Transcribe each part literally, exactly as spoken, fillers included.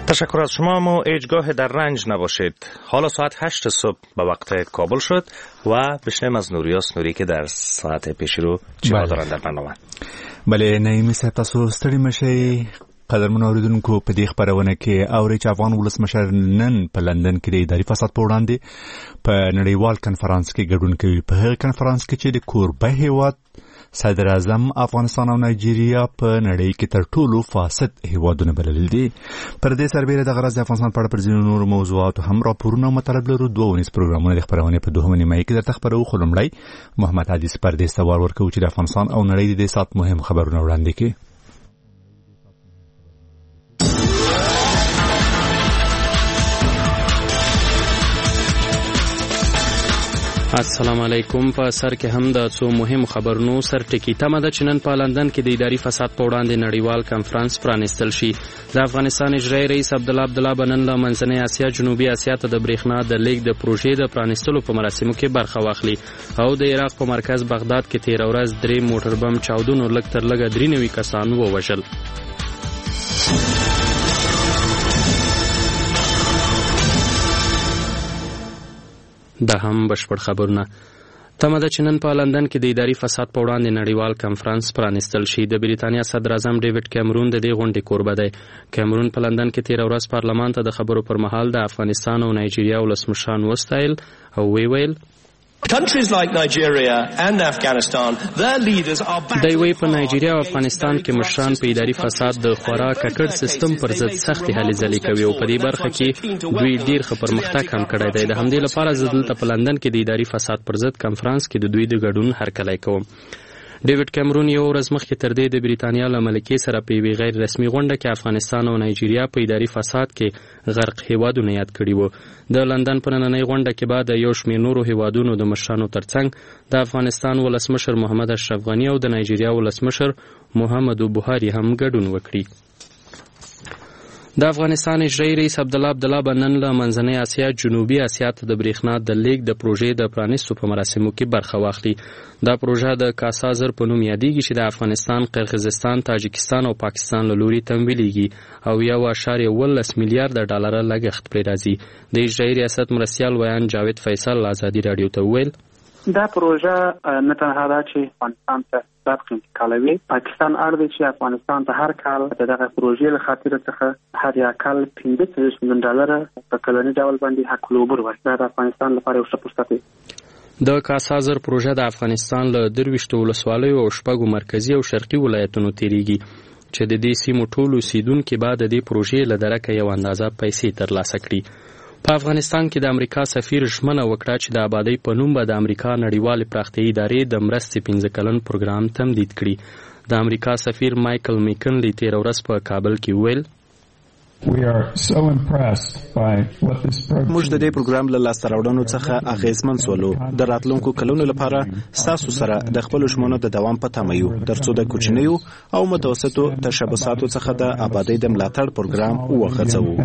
تشکر از شما. ما هیچگاه در رنج نباشید. حالا ساعت هشت صبح به وقت کابل شد و بشنیم از نوریاس نوری که در ساعت پیشی رو چه دارن در برنامه. بله نعیمی صاحب تاسو ستړي مشئ. قدرمن اوریدونکو په دې خبرونه کې اوري چې افغان ولسمشر نن په لندن کې د اداري فساد په وړاندې په نړیوال کنفرانس کې ګډون کوي. په هغه کنفرانس کې چې د کوربه هیواد صدر اعظم افغانستان او نایجیریا په نړۍ کې تر ټولو فاسد هیوادونه بلل دي. پر دې سربېره د غرض د افغانستان په اړه پر ځینو نورو موضوعاتو هم راپورونه او مطالب لرو. دوه ونیز پروګرامونه د خبرونه په دوهمه نیمه کې درته خبرو. خو لومړی محمد حدیث پر دې سوال ورکوي چې د افغانستان او نړۍ د سات مهم خبرونه وړاندې کړي. السلام علیکم. په سر کې هم د څو مهم خبرونو سر ټکی تمه ده چې نن په لندن کې د اداري فساد په وړاندې نړیوال کنفرانس پرانیستل شي. د افغانستان اجرایي رئیس عبدالله عبدالله به نن له منځنۍ اسیا جنوبي اسیا ته د برېښنا د لیږد د پروژې د پرانیستلو په مراسمو کې برخه واخلي او د عراق په مرکز بغداد کې تېره ورځ درې موټر بم چاودنو لږ تر لږه درې نوي کسان ووژل. دا هم بشپړ خبرونه. تمه ده چې نن په لندن کې د اداري فساد په وړاندې نړیوال کنفرانس پرانیستل شي. د بریتانیا صدر اعظم ډیوډ کیمرون د دې غونډې کوربه دی. کیمرون په لندن کې تېره ورځ پارلمان ته د خبرو پر مهال د افغانستان او نایجیریا ولسمشران وستایل او وی ویل Countries like Nigeria and Afghanistan, their leaders are back. د وی په نایجیریا او افغانستان کې مشران په اداري فساد د خورا ککړ سیستم پر ضد سختي هلې ځلې کوي او په دې برخه کې دوی ډیر ښه پرمختګ هم کړی دی. د همدې لپاره زه دلته په لندن کې د اداري فساد پر ضد کنفرانس کې د دوی د ګډون هرکلی کوم. ډیوډ کیمرون یو ورځ مخکې تر دې د بریتانیا له ملکې سره په یوې غیر رسمي غونډه کې افغانستان او نایجیریا په اداري فساد کې غرق هیوادونه یاد کړي وو. د لندن په نننۍ غونډه کې بعد د یو شمېر نورو هیوادونو د مشرانو ترڅنګ د افغانستان ولسمشر محمد اشرف غني او د نایجیریا ولسمشر محمدو بوهاري هم ګډون وکړي. د افغانستان اجرایي رئیس عبدالله عبدالله به نن له منځنۍ اسیا جنوبي اسیا ته د برېښنا د لیږد د پروژې د پرانیستو په مراسمو کې برخه واخلي. دا پروژه د کاسازر په نوم یادېږي چې د افغانستان، قرغیزستان، تاجکستان او پاکستان له لوري تمویلېږي او یو اعشاریه اوولس میلیارده ډالره لګښت پرې راځي. د اجرایي ریاست مرستیال ویان جاوید فیصل ازادي راډیو ته وویل دا پروژه نه تنها دا چې افغانستان ته برق انتقالوي، پاکستان اړ دی چې افغانستان ته هر کال د دغه پروژې له خاطر څخه هر یا کال پنځه څلوېښت میلیون ډالره په کلني ډول باندې حق العبور ورکړي. دا د افغانستان لپاره یو ښه فرصت دی. د کاسازر پروژه د افغانستان له درویشتو ولسوالیو او شپږو مرکزي او شرقي ولایتونو تیریږي چې د دې سیمو ټول اوسیدونکي به د دې پروژې له درکه یو اندازه پیسې ترلاسه کړي. په افغانستان کې د امریکا سفیر ژمنه وکړه چې د آبادۍ په نوم به د امریکا نړیوالې پراختیایي ادارې د مرستې پنځه کلن پروګرام تمدید کړي. د امریکا سفیر مایکل میکنلی تېره ورځ په کابل کې وویل موږ د دې پروګرام له لاسته راوړنو څخه اغېزمن سولو. د راتلونکو کلونو لپاره ستاسو سره د خپلو ژمنو د دوام په تمه یو ترڅو د کوچنیو او متوسطو تشبثاتو څخه د آبادۍ د ملاتړ پروګرام وغځوو.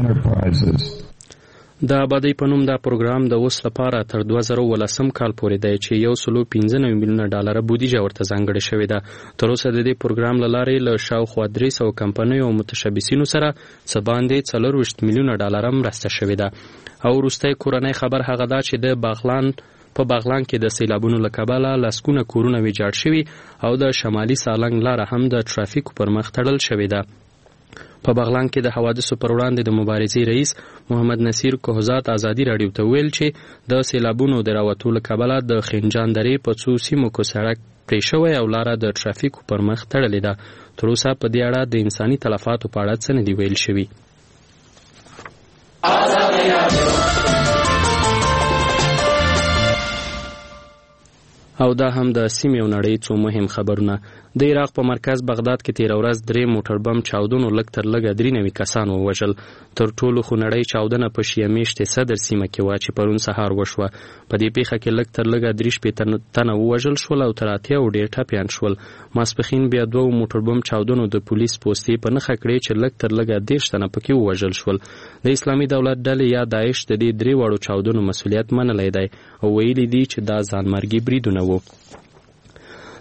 د آبادۍ په نوم دا پروګرام د اوس لپاره تر دوه زره ولسم کال پورې دی چې یو سلو پنځه نوي میلیونه ډالره بودیجه ورته ځانګړې شوې ده. تر اوسه د دې پروګرام له لارې له شاوخوا درې سوه کمپنیو او متشبثینو سره څه باندې څلرویشت میلیونه ډالره مرسته شوې ده. او وروستی کورنۍ خبر هغه ده چې د باغلان په باغلان کې د سیلابونو له کبله لسګونه کورونه ویجاړ شوي او د شمالي سالنګ لاره هم د ترافیکو پر مخ تړل شوې ده. په بغلان کې د حوادثو پر وړاندې د مبارزې رئیس محمد نصیر کوهزاد ازادي راډیو ته ویل چې د سیلابونو د راوتو له کبله د خنجان درې په څو سیمو کې سړک پرې شوی او لاره د ترافیکو پر مخ تړلې ده. تر اوسه په دې اړه د انساني تلفاتو په اړه څه نه دي ویل شوي. او دا هم د سیمې او نړۍ څو مهم خبرونه. د عراق په مرکز بغداد کې تېره ورځ درې موټر بم چاودنو لږ تر لږه درې نوي کسان ووژل. تر ټولو خو نړۍ چاودنه په شیعه میشتې صدر سیمه کې وه چې پرون سهار وشوه. په دې پیښه کې لږ تر لږه درې شپېته تنه ووژل شول او تر اتیاو ډېر ټپیان شول. ماسپښین بیا دوه موټر بم چاودنو د پولیس پوستې په نښه کړې چې لږ تر لږه دېرش تنه پکې ووژل شول. د اسلامي دولت ډلې یا داعش د دې درې واړو چاودنو مسؤلیت منلی دی او ویلي دي چې دا ځانمرګي بریدونه وو.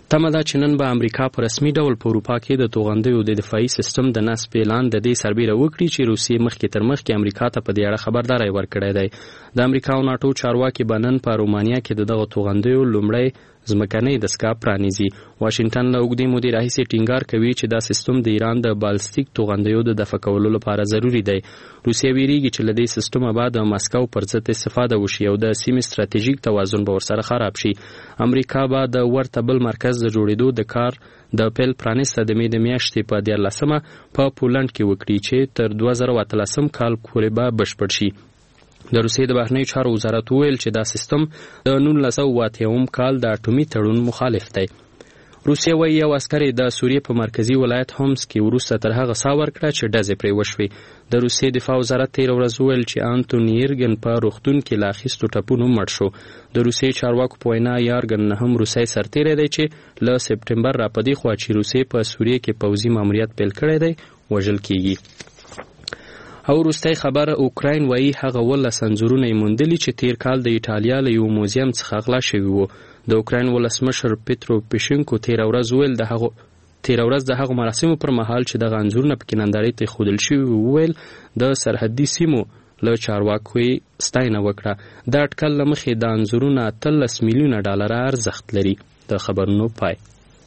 تمه ده چې نن به امریکا په رسمي ډول په اروپا کې د توغندیو د دفاعي سیستم د نصب اعلان د دې سربیره وکړي چې روسیې مخکې تر مخکې امریکا ته په دې اړه خبرداری ورکړی دی. د امریکا او ناټو چارواکي به نن په رومانیا کې د دغه توغندیو لومړی ځمکنۍ دستګاه پرانیزي. واشنګټن له اوږدې مودې راهیسې ټینګار کوي چې دا سیستم د ایران د بالستیک توغندیو د دفع کولو لپاره ضروري دی. روسیه ویریږي چې له دې سیستمه به د مسکو پر ضد استفاده وشي او د سیمې ستراتیژیک توازن به ورسره خراب شي. امریکا به د ورته بل مرکز د جوړېدو د کار د پیل پرانیسته د مې د میاشتې په دیارلسمه په پولنډ کې وکړي چې تر دوه زره اتلسم کال پورې به بشپړ شي. د روسیې د بهرنیو چارو وزارت وویل چې دا سیستم د نولس سوه اوه اتیا کال د اټومي تړون مخالف دی. روسیه وایي یو عسکر د سوریې په مرکزي ولایت هومس کې وروسته تر هغه ساه ورکړه چې ډزې پرې وشوې. د روسیې دفاع وزارت تېره ورځ وویل چې انتوني یرګن په روغتون کې له اخیستو ټپونو مړ شو. د روسیې چارواکو په وینا یارګن هم روسي سرتیری دی چې له سپټمبر را پدې خوا چې روسیې په سوریې کې پوځي ماموریت پیل کړی دی وژل کیږي. او وروستی خبر اوکراین وایي هغه ولس انځورونه یې موندلي چې تیر کال د ایټالیا له یو موزیم څخه غلا شوي وو. د اوکراین ولسمشر پیترو پیشینکو تیره ورځ وویل د هغو تیره ورځ د هغو مراسمو پر مهال چې دغه انځورونه پکې نندارې ته ایښودل شوي وویل د سرحدي سیمو له چارواکو یې ستاینه وکړه. د اټکل له مخې دا انځورونه اتلس میلیونه ډالره ارزښت لري. د خبرونو پای.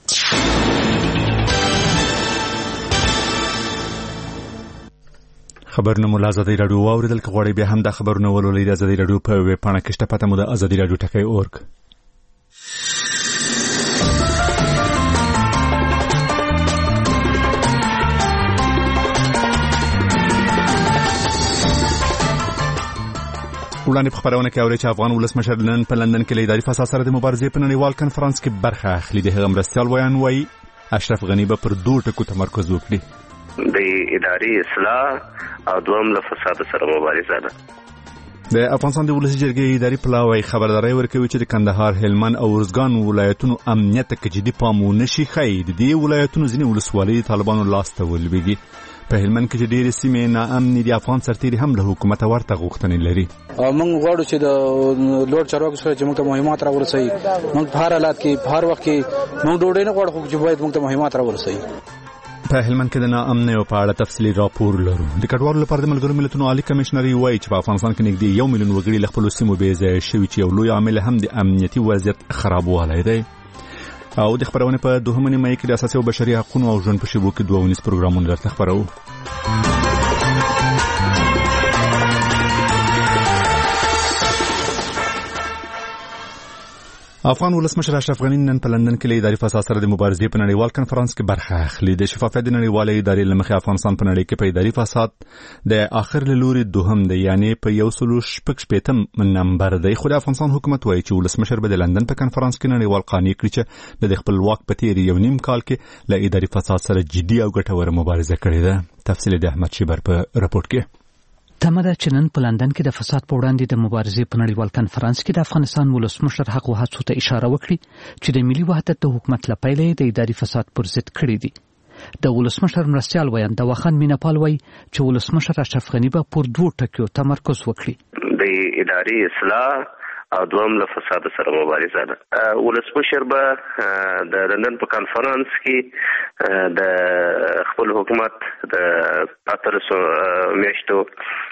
خبرونه مو له ازادي راډیو واوریدل. که غواړئ بیا هم دا خبرونه ولولئ د ازادي راډیو په ویب پاڼه کې شته. پته مو د ازادي راډیو ټکی اورګ. وړاندې په خبرونه کې اورئ چې افغان ولسمشر نن په لندن کې له اداري فساد سره د مبارزې په نړیوال کنفرانس کې برخه اخلي. د هغه مرستیال ویان وایي اشرف غني به پر دوه ټکو تمرکز وکړي: د اداري اصلاح او دوم له فساد سره مبارزه ده. د افغانستان د ولسي جرګې اداري پلاوی خبرداري ورکوي چې د کندهار، هلمند او ارزګان ولایتونو امنیت ته جدي پام ونشي ښیي. د دې ولایتونو ځینې ولسوالۍ طالبانو لاس ته ولوېږي. په هلمند کې چې ډېرې سیمې ناامنې دي، افغان سرتیري هم له حکومته ورته غوښتنې لري. موږ غواړو چې د لوړ چارواکو سره چې موږ ته مهمات راورسوي. موږ په هر حالت کې په هر وخت کې موږ ډوډۍ نه غواړو، خو چې باید موږ ته مهمات راورسوي. په هلمند کې د ناامنیو په اړه تفصیلي راپور لرو. د کډوالو لپاره د ملګرو ملتونو عالی کمشنري وایي چې په افغانستان کې نږدې یو میلیون وګړي له خپلو سیمو بې ځایه شوي چې یو لوی عامل هم د امنیتي وضعیت خرابوالی دی. او د خبرونې په دوهمه نیمایي کې د اساسي او بشري حقوقو او ژوند په شیبو کې دوه ونیز پروګرامونه درته خبرو. افغان ولسمشر اشرف غني نن په لندن کې له اداري فساد سره د مبارزې په نړیوال کنفرانس کې برخه اخلي. د شفافیت د نړیوالې ادارې له مخې افغانستان په نړۍ کې په اداري فساد د اخر له لوري دوهم دی، یعنی په یو سلو شپږ شپېتم نمبر دی. خو د افغانستان حکومت وایي چې ولسمشر به د لندن په کنفرانس کې نړیوال قانع کړي چې د خپلواک په تیر یو نیم کال کې له اداري فساد سره جدي او ګټوره مبارزه کړې ده. تفصیل د احمد شیبر په راپورټ کې. تمه ده چې نن په لندن کې د فساد په وړاندې د مبارزې په نړیوال کنفرانس کې د افغانستان ولسمشر هغو هڅو ته اشاره وکړي چې د ملي وحدت د حکومت له پیله د اداري فساد پر ضد کړي دي. د ولسمشر مرستیال ویان د واخان میناپال وایي چې ولسمشر اشرف غني به پر دوه ټکیو تمرکز وکړي: د اداري اصلاح او دوم له فساد سره مبارزه ده. ولسمشر به د لندن په کنفرانس کې د خپل حکومت د پاترسو میاشتو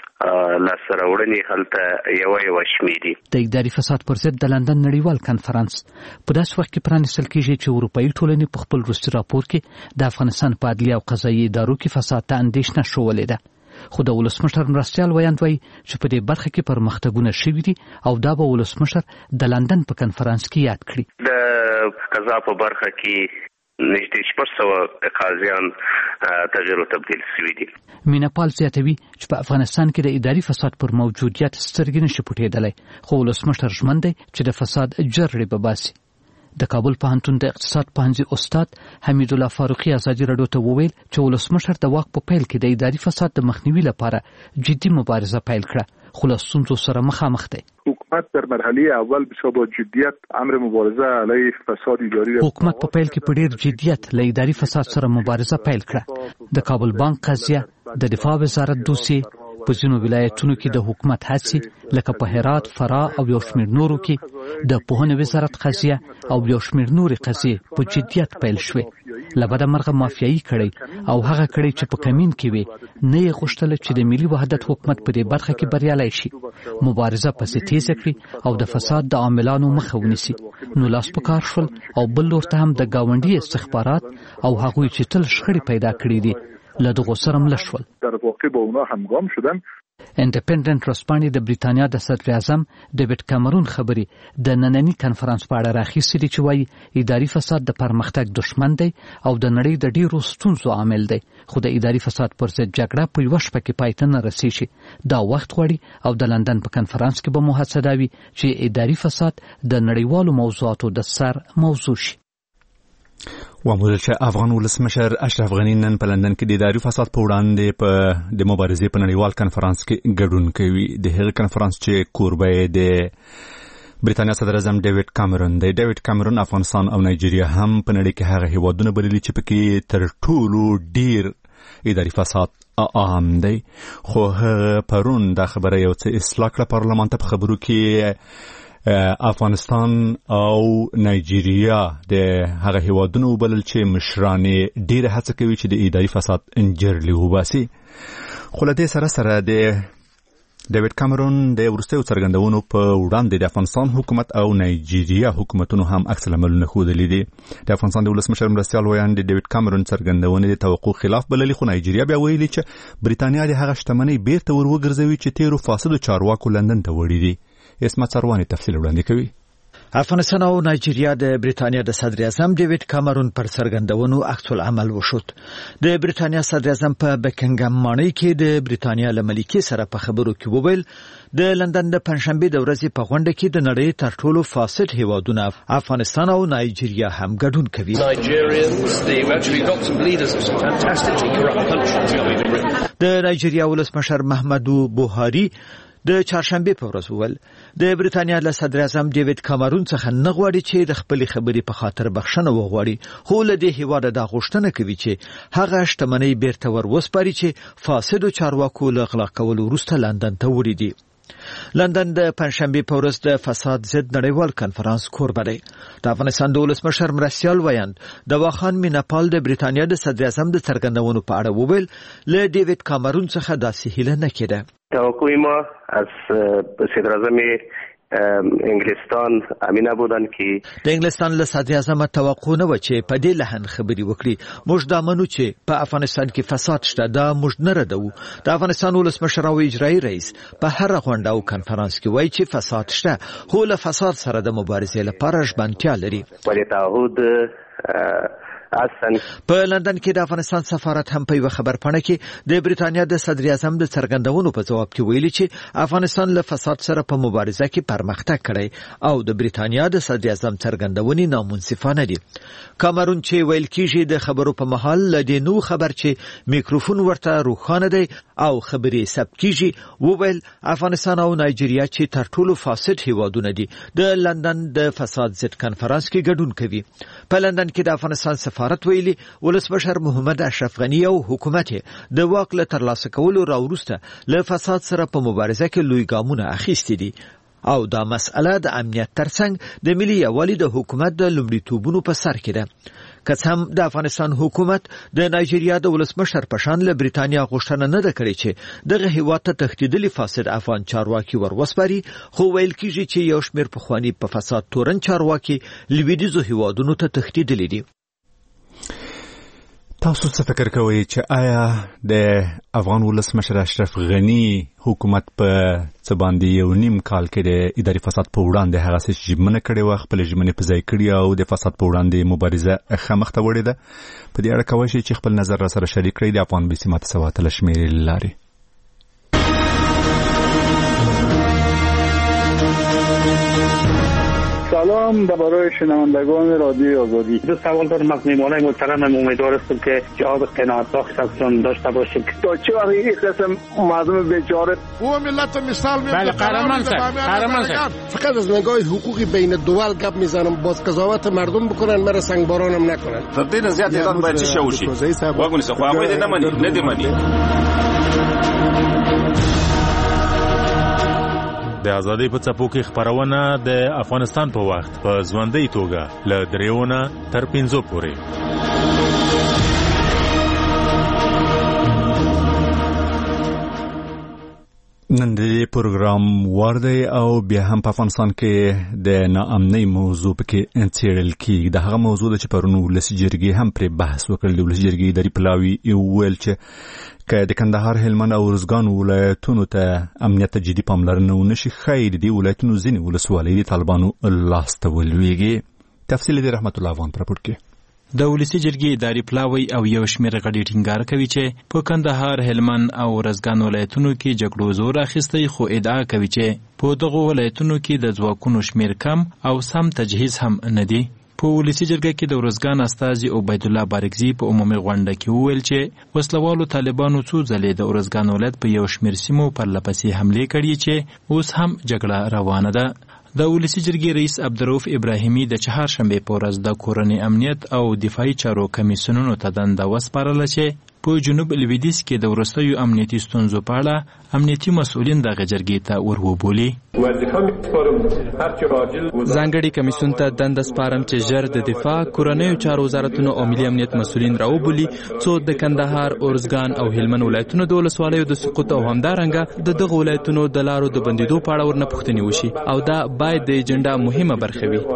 لاسره وړنې هلته یوه یوه شمېري. د اداري فساد پر ضد د لندن نړیوال کنفرانس په داسې وخت کې پرانیستل کېږي چې اروپایي ټولنې په خپل وروستي راپور کې د افغانستان په عدلي او قضایي ادارو کې فساد ته اندېښنه ښودلې ده. خو د ولسمشر مرستیال ویاند وایي چې په دې برخه کې پرمختګونه شوي دي او دا به ولسمشر د لندن په کنفرانس کې یاد کړي. د قضا په برخه کې نږدې شپږ سوه قاضیان تغییر او تبدیل شوي دي. میناپال زیاتوي چې په افغانستان کې د اداري فساد پر موجودیت سترګې نشي پټېدلی، خو ولسمشر ژمن دی چې د فساد جرړې به باسي. د کابل پوهنتون د اقتصاد پوهنځي استاد حمید الله فاروقي ازادي راډیو ته وویل چې ولسمشر د واک په پیل کې د اداري فساد د مخنیوي لپاره جدي مبارزه پیل کړه، خو له ستونزو سره مخامخ دی. حکومت در مرحله اول بسیار با جدیت امر مبارزه علیه فساد اداری حکومت په پیل کې په ډېر جدیت له اداري فساد سره مبارزه پیل کړه. د کابل بانک قضیه، د دفاع وزارت دوسیې، په ځینو ولایتونو کې د حکومت هڅې لکه په هرات، فراه او یو شمېر نورو کې د پوهنې وزارت قضیه او یو شمېر نورې قضیې په جدیت پیل شوې. له بده مرغه مافیایي کړۍ او هغه کړۍ چې په کمین کې وي نه یې غوښتله چې د ملي وحدت حکومت په دې برخه کې بریالی شي، مبارزه پسې تیزه کړي او د فساد د عاملانو مخه ونیسي. نو لاس په کار شول او بل لور ته هم د ګاونډي استخبارات او هغوی چې تل شخړې پیدا کړي دي له دغو سره مله شول. در واقع با اونا همگام شدن. انډیپندنت ورځپاڼې د بریتانیا د صدر اعظم ډیوډ کامرون خبرې د ننني کنفرانس په اړه راخیستې دي چې وایي اداري فساد د پرمختګ دشمن دی او د نړۍ د ډیرو ستونزو عامل دی، خو د اداري فساد پر ضد جګړه په یوه شپه کې پای ته نه رسیږي. دا وخت غواړي او د لندن په کنفرانس کې به محادثه دا وي چې اداري فساد د نړیوالو موضوعاتو د سر موضوع شي. وامل چې افغان ولسمشر اشرف غنی نن په لندن کې د اداري فساد په وړاندې په د مبارزې په نړیوال کنفرانس کې ګډون کوي. د هغه کنفرانس چې کوربه د بریتانیا صدر اعظم ډیوډ کامرون دی. ډیوډ کامرون افغانستان او نایجیریا هم په نړۍ کې هغه هیوادونه بللي چې پکې تر ټولو ډیر اداري فساد عام دی، خو هغه پرون دا خبره یو څه اصلاح کړه پارلمان ته. په خبرو کې افغانستان او نایجیریا د هغه هیوادونو وبلل چې مشرانې ډیره هڅه کوي چې د اداري فساد انجرلي وباسي. خو له دې سره سره د ډیوډ کامرون د وروستیو څرګندونو په وړاندې د افغانستان حکومت او نایجیریا حکومتونو هم عکس العملونه ښودلي دي. د افغانستان د ولسمشر مرستیال ویاند د ډیوډ کامرون څرګندونې د توقع خلاف بللي، خو نایجیریا بیا ویلي چې بریتانیا د هغه شتمنۍ بیرته ور وګرځوي چې تیرو فاسدو چارواکو لندن ته وړي دي. اسمت سروانی تفصیل وړاندې کوي. افغانستان او نایجیریا د بریتانیا د صدر اعظم ډیوډ کامرون پر څرګندونو عکس العمل وشود. د بریتانیا صدر اعظم په بکینګم ماڼۍ کې د بریتانیا له ملکې سره په خبرو کې وویل د لندن د پنځشنبه د ورځې په غونډه کې د نړۍ تر ټولو فاسد هیوادونه افغانستان او نایجیریا هم ګډون کوي. د نایجیریا ولسمشر محمدو بوهاری د چهارشنبه په ورځ وویل د بریتانیا له صدر اعظم ډیوډ کامرون څخه نه غواړي چې د خپل خبرې په خاطر بخښنه وغواړي، خو له دې هیواده دا غوښتنه کوي چې هغه شتمنۍ بیرته ور وسپاري چې فاسدو چارواکو له غلا کولو وروسته لندن ته وړي دي. لندن د پنځشنبه په ورځ د فساد ضد نړیوال کنفرانس کوربه دی. د افغانستان د ولسمشر مرستیال ویاند دواخان میناپال د بریتانیا د صدر اعظم د څرګندونو په اړه وویل له ډیوډ کامرون څخه داسې هیله نه کېده. توقع ما از صدر اعظم انگلستان امینه بودن که د انګلستان له صدر اعظم توقع نه و چې په دې لحن خبري وکړي. موږ دا منو چې په افغانستان کې فساد شته، دا موږ نه ردو. د افغانستان ولسمشر او اجرایي رئیس په هر غونډه او کنفرانس کې وایي چې فساد شته، خو له فساد سره د مبارزې لپاره ژمنتیا لري. ولی تعهد په لندن کې د افغانستان سفارت هم په یو خبر پاڼه کې د بریتانیا د صدر اعظم د څرګندونو په جواب کې ویلي چې افغانستان له فساد سره په مبارزه کې پرمختګ کړی او د بریتانیا د صدر اعظم څرګندونې نامنصفانه دي. کامرون چې ویل کېږي د خبرو په مهال له دې نو خبر چې میکروفون ورته روښانه دی او خبرې ثبت کیږي وویل افغانستان او نایجیریا چې تر ټولو فاسد هیوادونه دي د لندن د فساد ضد کنفرانس کې ګډون کوي. په لندن کې د افغانستان سفارت ویلي ولسمشر محمد اشرف غنی او حکومت د واک له ترلاسه کولو راوروسته له فساد سره په مبارزه کې لوی ګامونه اخیستي دي او دا مسأله د امنیت ترڅنګ د ملي یووالي د حکومت د لومړیتوبونو په سر کې ده. که څه هم د افغانستان حکومت د نایجیریا د ولسمشر په شان له بریتانیا غوښتنه نه ده کړې چې دغه هیواد ته تښتېدلي فاسد افغان چارواکي ور وسپاري، خو ویل کېږي چې یو شمېر پخواني په فساد تورن چارواکي لویدیځو هیوادونو ته تښتېدلي دي. تاسو څه فکر کوئ چې آیا د افغان ولسمشر اشرف غنی حکومت په څه باندې یو نیم کال کې د اداري فساد په وړاندې هغه څه ژمنه کړې وه، خپل ژمنې په ځای کړې او د فساد په وړاندې مبارزه ښه مخته وړې ده؟ په دې اړه کولی شئ چې خپل نظر را سره شریک کړئ د افغان بیسي ماته سوه اتلس شمېرې له لارې. سلام برای شنوندگان رادیو آزادی. دو سوال دارم از میهمانان محترمم. امیدوار هستم که جواب قناعت بخشتون داشته باشید. تا چه وقت این قسم مردم بیچاره و ملت مثال میاد؟ بله قهرمان صاحب، قهرمان صاحب. فقط از نگاه حقوقی بین دول گپ میزنم، باز قضاوت مردم بکنن، مرا سنگبارانم نکنن. تبدیل زیاد ایران باید چی شوشی؟ واگونی سخوا باید نمانی، ندیمانی. د ازادۍ په څپو کې خبرونه د افغانستان په وخت په ژوندۍ توګه له دریونه تر پنځو پورې. نن د پروګرام وردی او بیا هم په افغانستان کې د ناامنۍ موضوع پکې څېړل کېږي. د هغه موضوع د چې پرون ولسي جرګې هم پرې بحث وکړ. د ولسي جرګې اداري پلاوي وویل چې که د کندهار، هلمند او ارزګان ولایتونو ته امنیت ته جدي پاملرنه ونه شي، ښایي د دې ولایتونو ځینې ولسوالۍ د طالبانو لاسته ولویږي. تفصیل د رحمت الله افغان په راپور کې. د ولسي جرګې اداري پلاوی او یو شمېر غړي ټینګار کوي چې په کندهار، هلمند او ارزګان ولایتونو کې جګړو زور اخیستی، خو ادعا کوي چې په دغو ولایتونو کې د ځواکونو شمېر کم او سم تجهیز هم نه دی. په ولسي جرګه کې د ارزګان استازي عبید الله بارکزي په عمومي غونډه کې وویل چې وسلوالو طالبانو څو ځلې د ارزګان ولایت په یو شمېر سیمو پرلپسې حملې کړي چې اوس هم جګړه روانه ده. د ولسي جرګې رئیس عبدالرؤف ابراهیمي د چهارشنبې په ورځ د کورنۍ امنیت او دفاعي چارو کمیسیونونو ته دنده وسپارله چې په جنوب لویدیځ کې د وروستیو امنیتي ستونزو په اړه امنیتي مسؤلین دغه جرګې ته ور وبولي. ځانګړي کمیسیون ته دنده سپارم چې ژر د دفاع، کورنیو چارو وزارتونو او ملي امنیت مسؤلین راوبولي څو د کندهار، ارزګان او هلمند ولایتونو د ولسوالیو د سقوط او همدارنګه د دغه ولایتونو د لارو د بندیدو په اړه ورنه پوښتنې وشي او دا باید د ایجنډا مهمه برخه وي.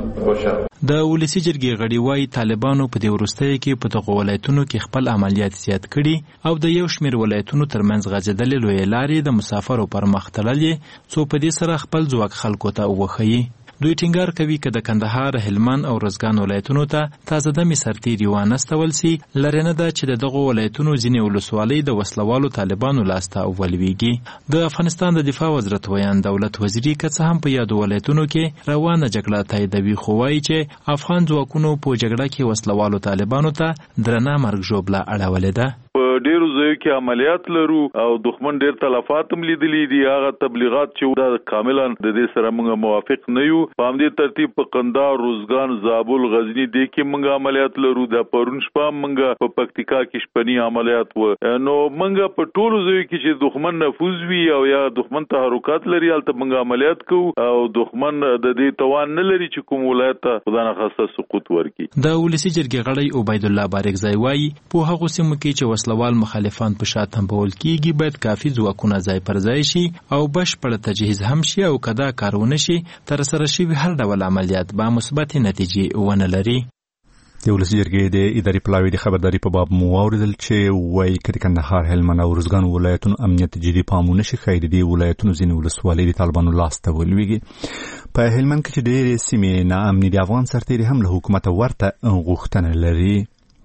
د ولسي جرګې غړي وایي طالبانو په دې وروستیو کې په دغه ولایتونو کې خپل عملیات زیات کړي او د یو شمېر ولایتونو ترمنځ غځېدلې لویې لارې د مسافرو پر مخ تړلې، څو په دې سره خپل ځواک خلکو ته وښيي. دوی ټینګار کوي که د کندهار، هلمند او ارزګان ولایتونو ته تازه دمې سرتیري وانستول سي، لرې نه ده چې د دغو ولایتونو ځینې ولسوالۍ د وسلوالو طالبانو لاسته ولویږي. د افغانستان د دفاع وزارت ویان دولت وزیري که څه هم په یادو ولایتونو کې روانه جګړه تاییدوي، خو وایي چې افغان ځواکونو په جګړه کې وسلوالو طالبانو ته درنه مرګ ژوبله اړولې ده. په ډیرو ځایو کې عملیات لرو او دښمن ډیر تلفات هم لیدلي دي. هغه تبلیغات چې دا کاملا د دې سره موږ موافق نه یو. په همدې ترتیب په قندهار، روزګان، زابل، غزنی دې کې موږ عملیات لرو. د پرون شپه موږ په پکتیکا کې شپنی عملیات و. نو موږ په ټولو ځایو کې چې دښمن نفوذ وي او یا دښمن تحرکات لري هلته موږ عملیات کوو او دښمن د دې توان نه لري چې کوم ولایت ته خدا نخواسته سقوط ورکړي. د ولسي جرګې غړی عبید الله بارکزی وایي په هغو سیمو کې چې وسلوال مخالفان په شا تنبول کیږي باید کافي ځواکونه ځای پر ځای شي او بشپړ تجهیز هم شي او که دا کار ونه شي ترسره شوي هر ډول عملیات به مثبتې نتیجې ونه لري. د ولسي جرګې د اداري پلاوي د خبرداري په باب مو واورېدل چې وایي که د کندهار، هلمند او ارزګان ولایتونو امنیت جدي پام ونه شي، ښایي د دې ولایتونو ځینې ولسوالۍ د طالبانو لاسته ولویږي. په هلمند کې چې ډېرې سیمې ناامني د افغان سرتیري هم له حکومته ورته غوښتنه لري.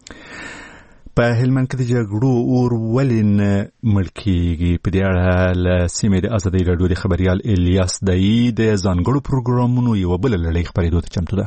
په هلمند کې د جګړو اور ولې نه مړ کېږي؟ په دې اړه له سیمې د ازادۍ راډیو د خبریال الیاس دایي د ځانګړو پروګرامونو یوه بله لړۍ خپرېدو ته چمتو ده.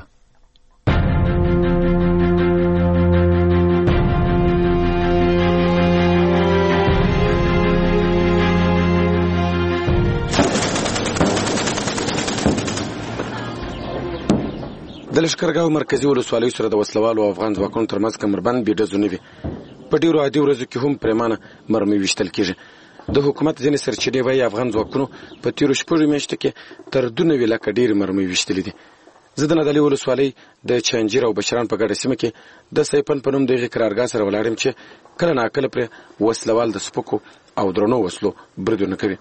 د لښکرګاه مرکزي ولسوالۍ سره د وسلوالو او افغان ځواکونو ترمنځ کمربند بېډزو نه وي. په ډېرو عادي ورځو کې هم پرېمانه مرمۍ ویشتل کېږي. د حکومت ځینې سرچینې وایي افغان ځواکونو په تېرو شپږو میاشتو کې تر دوه نوي لکه ډېرې مرمۍ ویشتلې دي. زه د نادعلي ولسوالۍ د چنجیر او بشران په ګډه سیمه کې د سیپن په نوم د هغې قرارګاه سره ولاړ یم چې کله ناکله پرې وسلوال د سپکو او درنو وسلو بریدونه کوي.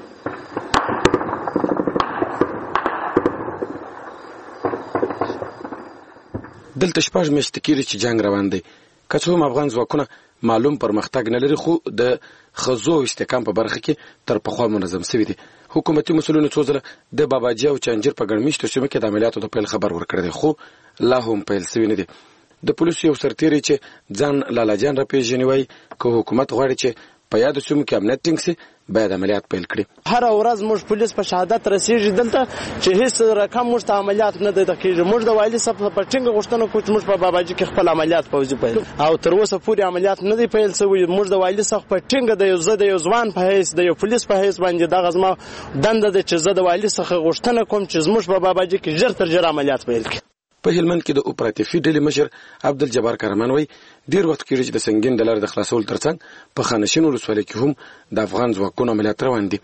دلته شپږ میاشتې کېږي چې جنګ روان دی. که څه هم افغان ځواکونه معلوم پرمختګ نه لري، خو د ښځو استحکام په برخه کې تر پخوا منظم شوي دي. حکومتي مسؤلینو څو ځله د باباجي او چنجیر په ګڼ مېشتو سیمو کې د عملیاتو د پیل خبر ورکړی دی، خو لا هم پیل شوي نه دي. د پولیسو یو سرتیری چې ځان لالا جان راپېژني وایي که حکومت غواړي چې په یادو سیمو کې امنیت ټینګ شي باید عملیات پیل کړي. هر ورځ موږ پولیس په شهادت رسیږي دلته چې هیڅ رقم موږ ته عملیات نه دی کېږي. موږ د والي صاحب په ټینګه غوښتنه کوو چې موږ په باباجي کې خپل عملیات پوځي پیل او تر اوسه پورې عملیات نه دی پیل شوی. موږ د والي صاحب په ټینګه د یو زه د یو ځوان په حیث د یو پولیس په حیث باندې دغه زما دنده ده چې زه د والي څخه غوښتنه کوم چې زموږ په باباجي کې ژر تر ژره عملیات پیل کړي. په هلمند کې د اپراتیفي ډلې مشر عبدالجبار کارمان وایي ډېر وخت کېږي چې د سنګین د لارې د خلاصولو ترڅنګ په خانشین ولسوالۍ کې هم د افغان ځواکونو عملیات روان دي.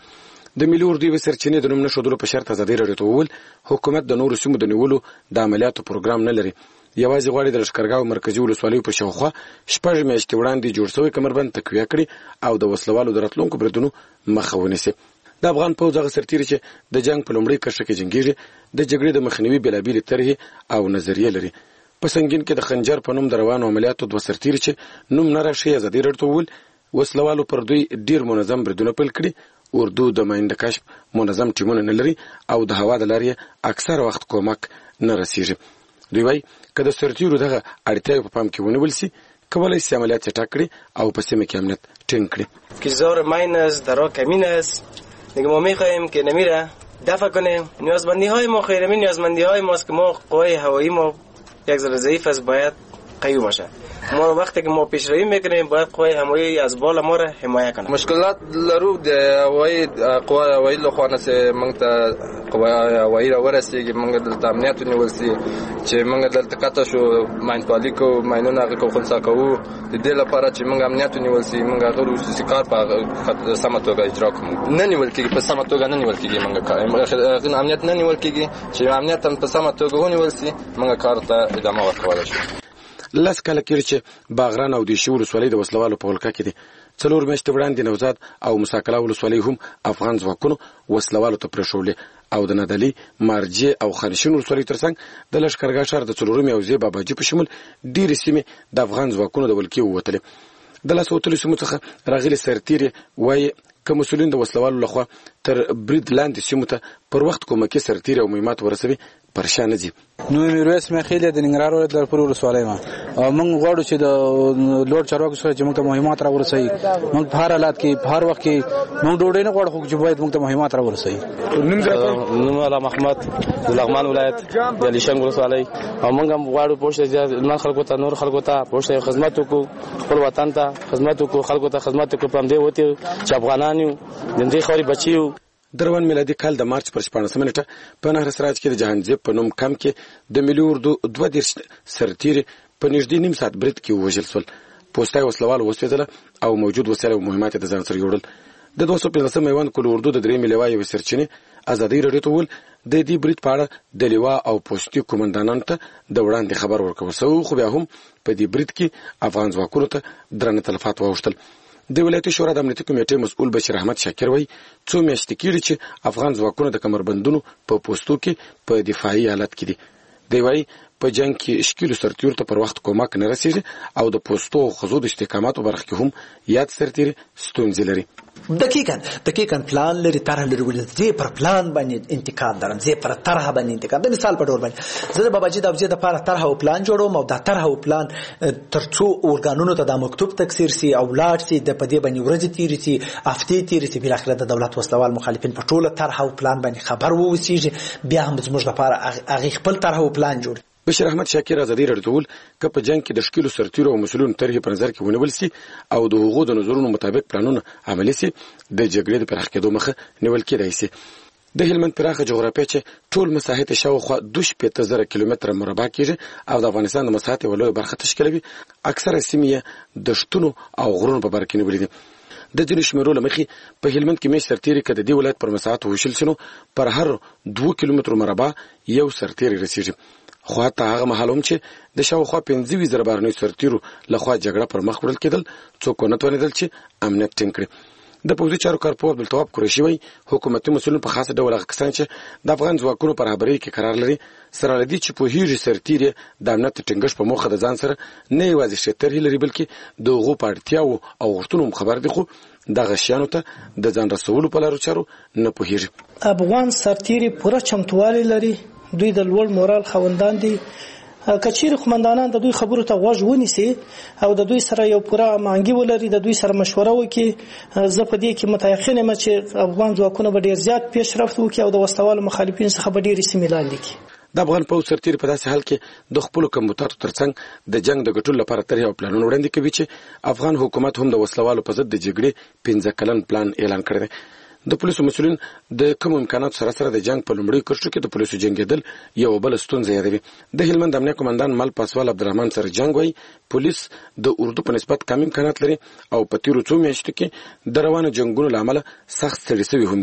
د ملي اردو سرچینې د نوم نشودلو په شرط ازادي راډیو ته وویل حکومت د نورو سیمو د نیولو د عملیاتو پروګرام نه لري. یوازې غواړي د لشکرګاو مرکزی ولسوالۍ په شاوخوا شپږ میاشتې وړاندې جوړ شوی کمربند تقویه کړي او د وسلوالو د راتلونکو بریدونو مخه ونیسي. د افغان پوځ هغه سرتیری چې د جنگ په لومړۍ کرښه کې جنګیږي د جګړې د مخنیوي بېلابېلې طرحې او نظریې لري. په سنگین کې د خنجر په نوم د روانو عملیاتو دوه سرتیری چې نوم نه راشي ازادي راډیو ته وویل وسلوالو پر دوی ډیر منظم بریدونه پیل کړي. اردو د ماینده کشف منظم ټیمونه نه لري او د هوا د لارې اکثر وخت کومک نه رسیږي. دوی وايي که د سرتیرو دغه اړتیاوې په پام کې ونیول سي کولای سي عملیات چټک کړي او په سیمه کې امنیت ټینګ کړي. کیزار ماینز درا کمین است دیگه ما میخواهیم که نمیره دفع کنیم. نیازمندی های ما خیلی نیازمندی های ماست که ما قوای هوایی ما یک ذره ضعیف است باید قوی باشه. ما وقتی که ما پیشروی میکنیم باید قوای هوایی از بالا ما را حمایت کنه. مشکلات لرو د هوایی قوای هوایی له خوا نه چې موږ ته قوای هوایی را ورسیږي موږ دلته امنیت ونیول سي چې موږ دلته قطع شو ماین پالي کو ماینونه هغه کو خنثی کوو د دې لپاره چې موږ امنیت ونیول سي موږ هغه روسي کار په سمه توګه اجرا کوو. نه نیول کېږي په سمه توګه نه نیول کېږي موږ کار امنیت نه نیول کېږي چې امنیت هم په سمه توګه ونیول سي موږ کار ته ادامه ورکولی شو. لس کاله کېږي چې باغران او دیشي ولسوالۍ د وسلوالو په ولکه کې دي. څلور میاشتې وړاندې نوزاد او مساکله ولسوالۍ هم افغان ځواکونو وسلوالو ته پرېښولې او د نادلي مارجې او خانشین ولسوالۍ ترڅنګ د لښکرګاه ښار د څلورمې او زی باباجي په شمول ډېرې سیمې د افغان ځواکونو د ولکې ووتلې. د لاس وتلو سیمو څخه راغلي سرتیرې وایي که مسؤلین د وسلوالو لخوا تر برید لاندې سیمو ته پر وخت کومکي سرتیرې او مهمات ورسوي پرشان دي. نو میرویس مخیل د ننګرهار ولایت د پرور ولسوالۍ ما موږ غواړو چې د لوړ چارواکو سره چې موږ ته مهمات را ورسوي. موږ په هر حالت کې په هر وخت کې موږ ډوډۍ نه غواړو چې باید موږ ته مهمات را ورسوي. نوم الله محمد د لغمان ولایت د لیشنګ ولسوالۍ او موږ هم غواړو پوښتنه د خلکو ته نور خلکو ته پوښتنه خدمت وکړو خپل وطن ته خدمت وکړو خلکو ته خدمت وکړو په دې وته چې افغانان یو د دې خوري بچیو. د روان میلادي کال د مارچ پر شپاړسمه نیټه په نهر سراج کې د جهانزیب په نوم کم کې د ملي اردو دوه دېرش سرتیري په نږدې نیم ساعت برید کې ووژل شول. پوسټای وسلوال وسوځله او موجود وسایل او مهمات د ځان سره یوړل. د دوه سوه پنځلسم میوند کل اردو د درې ملیوا یو سرچینې ازادي راډیو ته وویل د دې برید په اړه د لیوا او پوستي قومندانانو ته د وړاندې خبر ورکول شوی خو بیا هم په دې برید کې افغان ځواکونو ته درنه تلفات واوښتل. د ولایتي شورا د امنیتي کمیټې مسؤل بشیر احمد شاکر وایي څو میاشتې کېږي چې افغان ځواکونه د کمربندونو په پوستو کې په دفاعي حالت کې دي. دی وایي په جنگ کې شکیلو سرتیرو ته پر وخت کومک نه رسیږي او د پوستو او خزو د استحکاماتو برخه کې هم یاد سرتیري ستونزې لري. دقیقاً دقیقاً پلان لري طرح لري ولې زه پر پلان باندې انتقاد درم زه پر طرح باندې انتقاد د مثال په ډول باندې زه د باباجي د ابجه د لپاره طرح او پلان جوړوم او دا طرح او پلان ترڅو اورګانونو ته د مکتوب تکثیر سي او لاړ سي د پدې باندې ورځ تیری سي هفته تیری سي بل اخر د دولت وسلوال مخالفین په ټوله طرح او پلان باندې خبر ووسیږي بیا هم زموږ لپاره هغه خپل طرح او پلان جوړ. بشیر احمد شاکر ازادي راډیو ته وویل که په جنگ کې د شکیلو سرتیرو او مسؤلینو طرحې په نظر کې ونیول سي او د هغو د نظرونو مطابق پلانونه عملي سي د جګړې د پراخ کېدو مخه نیول کېدای سي. د هلمند پراخه جغرافیه چې ټول مساحت شاوخوا دوه شپېته زره کیلومتره مربع کېږي او د افغانستان د مساحت یوه لویه برخه تشکیلوي اکثره سیمې یې د شتونو او غرونو په باره کې نیولې دي. د ځینو شمېرو له مخې په هلمند کې میشت سرتیري که د دې ولایت پر مساحت وویشل سي نو پر هر دوه کیلومترو مربع یو سرتیری رسیږي. خو حتی هغه مهال هم چې د شاوخوا پنځه ویشت زره بهرنیو سرتیرو لخوا جګړه پر مخ وړل کېدل څوک ونه توانېدل چې امنیت ټینګ کړي. د پوځي چارو کارپوه عبدالتواب قریشي وایي حکومتي مسؤلین په خاصه ډول هغه کسان چې د افغان ځواکونو پر رهبرۍ کې قرار لري سره له دې چې پوهېږي سرتیري د امنیت د ټینګښت په موخه د ځان سره نه یوازې ښې طرحې لري بلکې د هغو په اړتیاوو او غوښتنو هم خبر دي خو دغه شیانو ته د ځان رسولو په لارو چارو نه پوهېږي. افغان سرتیري پوره چمتووالی لري دوی د لوړ مورال خاوندان دي. کچیر قومندانان د دوی خبرو ته غوږ ونیسي او د دوی سره یو پوره مانګي ولري د دوی سره مشوره وکړي. زه په دې کې متيقن یم چې افغان ځواکونه به ډیر زیات پیشرفت وکړي او د وسلوالو مخالفین څخه به ډیر سیمې لاندې کړي. د افغان پوځ سرتیري په داسې حال کې د خپلو کمبوتاتو ترڅنګ د جنگ د ګټلو لپاره طرحې او پلانونه وړاندې کوي چې افغان حکومت هم د وسلوالو په ضد د جګړې پنځه کلن پلان اعلان کړی دی. د پولیسو مسؤلین د کوم امکاناتو سره سره د جنگ په لومړي کرښو کې د پولیسو جنګېدل یو بل ستونزه یادوي. د هلمند امنیه قومندان مل پاسوال عبدالرحمن سره جنگ وایي پولیس د اردو په نسبت کم امکانات لري او په تیرو څو میاشتو کې د روانو جنگونو له امله سخت ستړي شوي هم دي.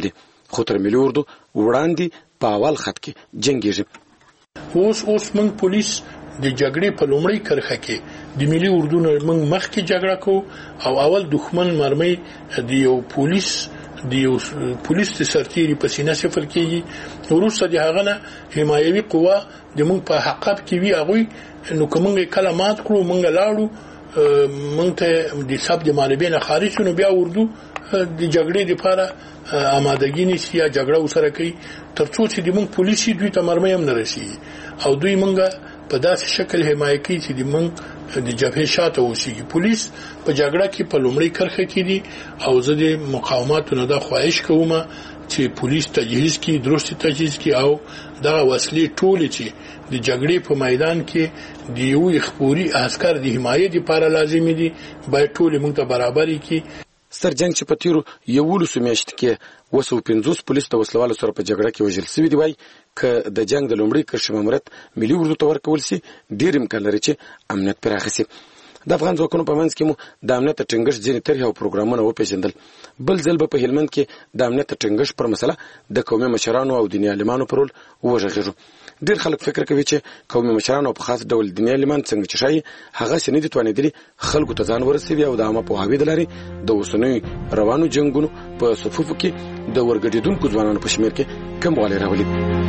خو تر ملي اردو وړاندې په اول خط کې جنگيږي. اوس اوس موږ پولیس د جګړې په لومړۍ کرخه کې د ملي اردو نه موږ مخکې جګړه کو او اول دښمن مرمۍ د یو پولیس د یو پولیس د سرتیري په سینه صفر کېږي. وروسته د هغه نه حمایوي قوا د موږ په حقاب کې وی هغه نو کومه کلمات کړو موږ لاړو موږ ته د سب د مالبین خارج شنو بیا اردو د جګړې لپاره آمادګي نشي یا جګړه وسره کوي ترڅو چې د موږ پولیسي دوی ته مرمۍ هم نه رسي او دوی موږ په داسې شکل حمایت کوي چې د موږ د جبهې شاته اوسېږي. پولیس په جګړه کې په لومړۍ کرخه کې دي او زه د مقاومتو نه دا خواهش کوم چې پولیس تجهیز کړي درست تجهیز کړي او دا وسلې ټول چې د جګړې په میدان کې د یو خبري عسكر د حمایت لپاره لازمي دي باید ټول موږ ته برابرۍ کړي. سرجنګ چې په تیرو یولسو میاشتو کې وسو پنځوس پولیس د وسلوالو سره په جګړه کې وژل شوي دی. وای ک د جنگ د لومړي کرښې ماموریت ملي اردو ته ورکول شي ډېر امکان لري چې امنیت پراخ شي. د افغان ځواکونو په منځ کې مو د امنیت ټینګښت ځینې طرحې او پروګرامونه وپېژندل. بل ځل به په هلمند کې د امنیت ټینګښت پر مسله د قومي مشرانو او دیني عالمانو پر رول وغږیږو. ډېر خلک فکر کوي چې قومي مشرانو په خاص ډول دیني عالمان څنګه چې شایي هغه سنې دي توانېدلي خلکو ته ځان ورسوي او د عامه پوهاوي د لارې د اوسنیو روانو جنګونو په صفوفو کې د ورګډېدونکو ځوانانو په شمېر کې کموالی راولي.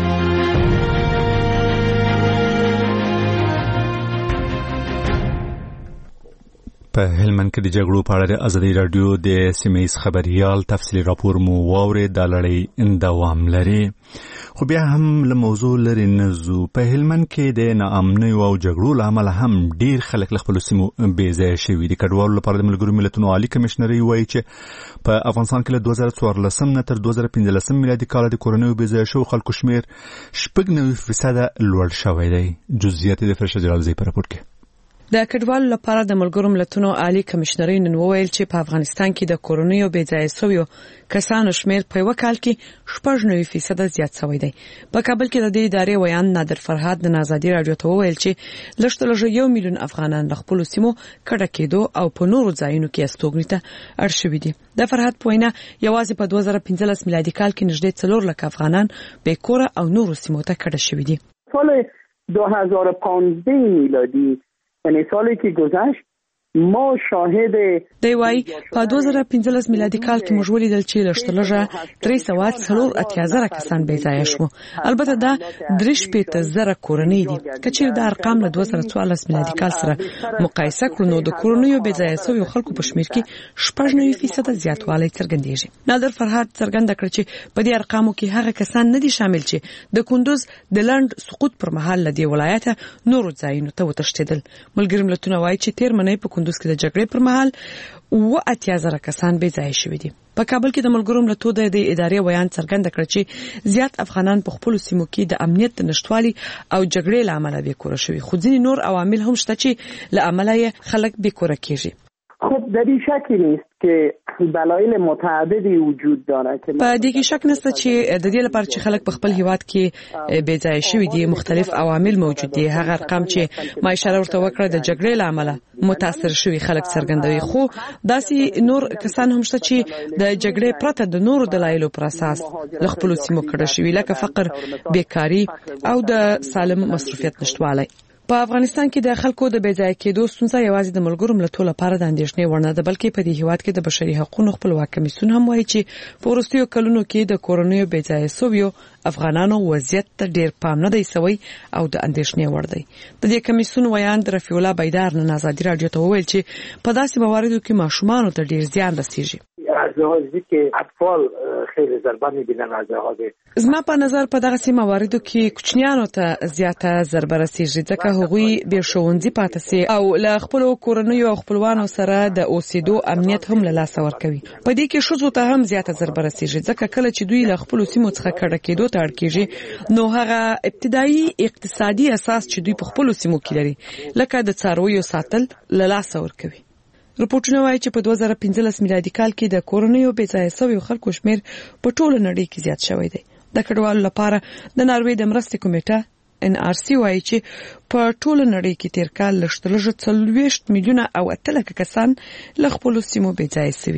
په هلمند کې د جګړو په اړه د ازادي رادیو د سیمه‌ییز خبريال تفصیلي راپور مو واورید. د لړۍ دوام لري خو بیا هم له موضوع لري نزو. په هلمند کې د ناامنۍ او جګړو له امله هم ډیر خلک له خپل سیمو بې ځایه شوي دي. کډوالو لپاره د ملګرو ملتونو عالی کمشنري وایي چې په افغانستان کې له دوه زره څوارلسم نه تر دوه زره پنځلسم میلادي کال د کورنیو بې ځایه شوو خلکو شمېر شپږ نوي فیصده لوړ شوی دی. جزئیات د فرشته جلالزی په راپور کې. د کډوالو لپاره د ملګرو ملتونو عالی کمشنري نن وویل چې په افغانستان کې د کورنیو بې ځایه شویو کسانو شمېر په یو کال کې شپږ نوي فیصده زیات شوی دی. په کابل کې د دې ادارې ویان نادر فرهاد د آزادي رادیو ته وویل چې لږ تر لږه یو میلیون افغانان له خپل سیمو کډه کېدو او په نورو ځایونو کې استوګنې ته اړ شوي دي. د فرهاد په وینا یوازې په دوه زره پنځلس میلادي کال کې نږدې څلور لک افغانان بې کوره او نورو سیمو ته کډه شوي دي. سال دو هزار و پانزده میلادی یعنی سالی که گذشت ما شاهد دی وای په دوه زره پنځلس میلادي کال کې موږ ولیدل چې لږترلږه درې سوه څلور اتیا زره کسان بې ځایه شو. البته دا درې شپېته زره کورنۍ دي. که چیرې دا ارقام له دوه زره څوارلس میلادي کال سره مقایسه کړو نو د کورنیو بې ځایه شویو خلکو په شمېر کې شپږ نوي فیصده زیاتوالی څرګندېږي. نادر فرهاد څرګنده کړه چې په دې ارقامو کې هغه کسان نه دي شامل چې د کندوز د لنډ سقوط پر مهال له دې ولایته نورو ځایونو ته وتښتېدل. ملګري ملتونه وایي چې تیر منۍ په کندوز کې د جګړې پر مهال اووه اتیا زره کسان بې ځایه شوي دي. په کابل کې د ملګرو ملتونو د ادارې ویان څرګنده کړ چې زیات افغانان په خپل سیمو کې د امنیت د نشټوالي او جګړې له امله بې کوره شوي، خو ځینې نور عوامل هم شته چې له امله یې خلک بې کوره کېږي. خب در این شکی نیست که دلایل متعددی وجود داره که په دې کې شک نشته چې د دې لپاره چې خلک په خپل هیواد کې بې ځایه شوي دي مختلف عوامل موجود دي. هغه ارقام چې ما اشاره ورته وکړه د جګړې له امله متاثر شوي خلک څرګندوي، خو داسې نور کسان هم شته چې د جګړې پرته د نورو دلایلو پر اساس له خپل سیمو کډه شوي، لکه فقر، بیکاری او د سالم مصروفیت نشټوالی. په افغانستان کې د خلکو د بې ځایه کېدو ستونزه یوازې د ملګرو ملتونو لپاره د اندېښنې وړ نه ده، بلکې په دې هیواد کې د بشري حقوقو خپلواک کمیسیون هم وایي چې په وروستیو کلونو کې د کورنیو بې ځایه شویو افغانانو وضعیت ته ډېر پام نه دی شوی او د اندېښنې وړ دی. د دې کمیسیون ویان رفیع الله بیدار نن آزادي رادیو ته وویل چې په داسې مواردو کې ماشومانو ته ډېر زیان رسیږي. از لحاظی که اطفال خیلی ضربه میبینن از لحاظ زما په نظر په دغه سیمه مواردو کې کوچنیانو ته زیاته ضربه رسیږي ځکه هغوی به ښوونځي پاتې سي او له خپل کورنیو او خپلوانو سره د اوسېدو امنیت هم له لاسه ورکوي. په دې کې ښځو ته هم زیاته ضربه رسیږي ځکه کله چې دوی له خپل سیمو څخه کډه کېدو ته اړ کېږي نو هغه ابتدایي اقتصادي اساس چې دوی په خپل سیمو کې لري لکه د څارویو ساتل له لاسه ورکوي. رپورټونه وایي چې په دوه زره پنځلس میلادي کال کې د کورنیو بې ځایه شویو خلکو شمېر په ټوله نړۍ کې زیات شوی دی. د کډوالو لپاره د ناروې د مرستې کمیټه ان آر سی وایي چې په ټوله نړۍ کې تیر کال لږترلږه څلوېښت میلیونه او اته لکه کسان له خپلو سیمو بې ځایه شوي دي.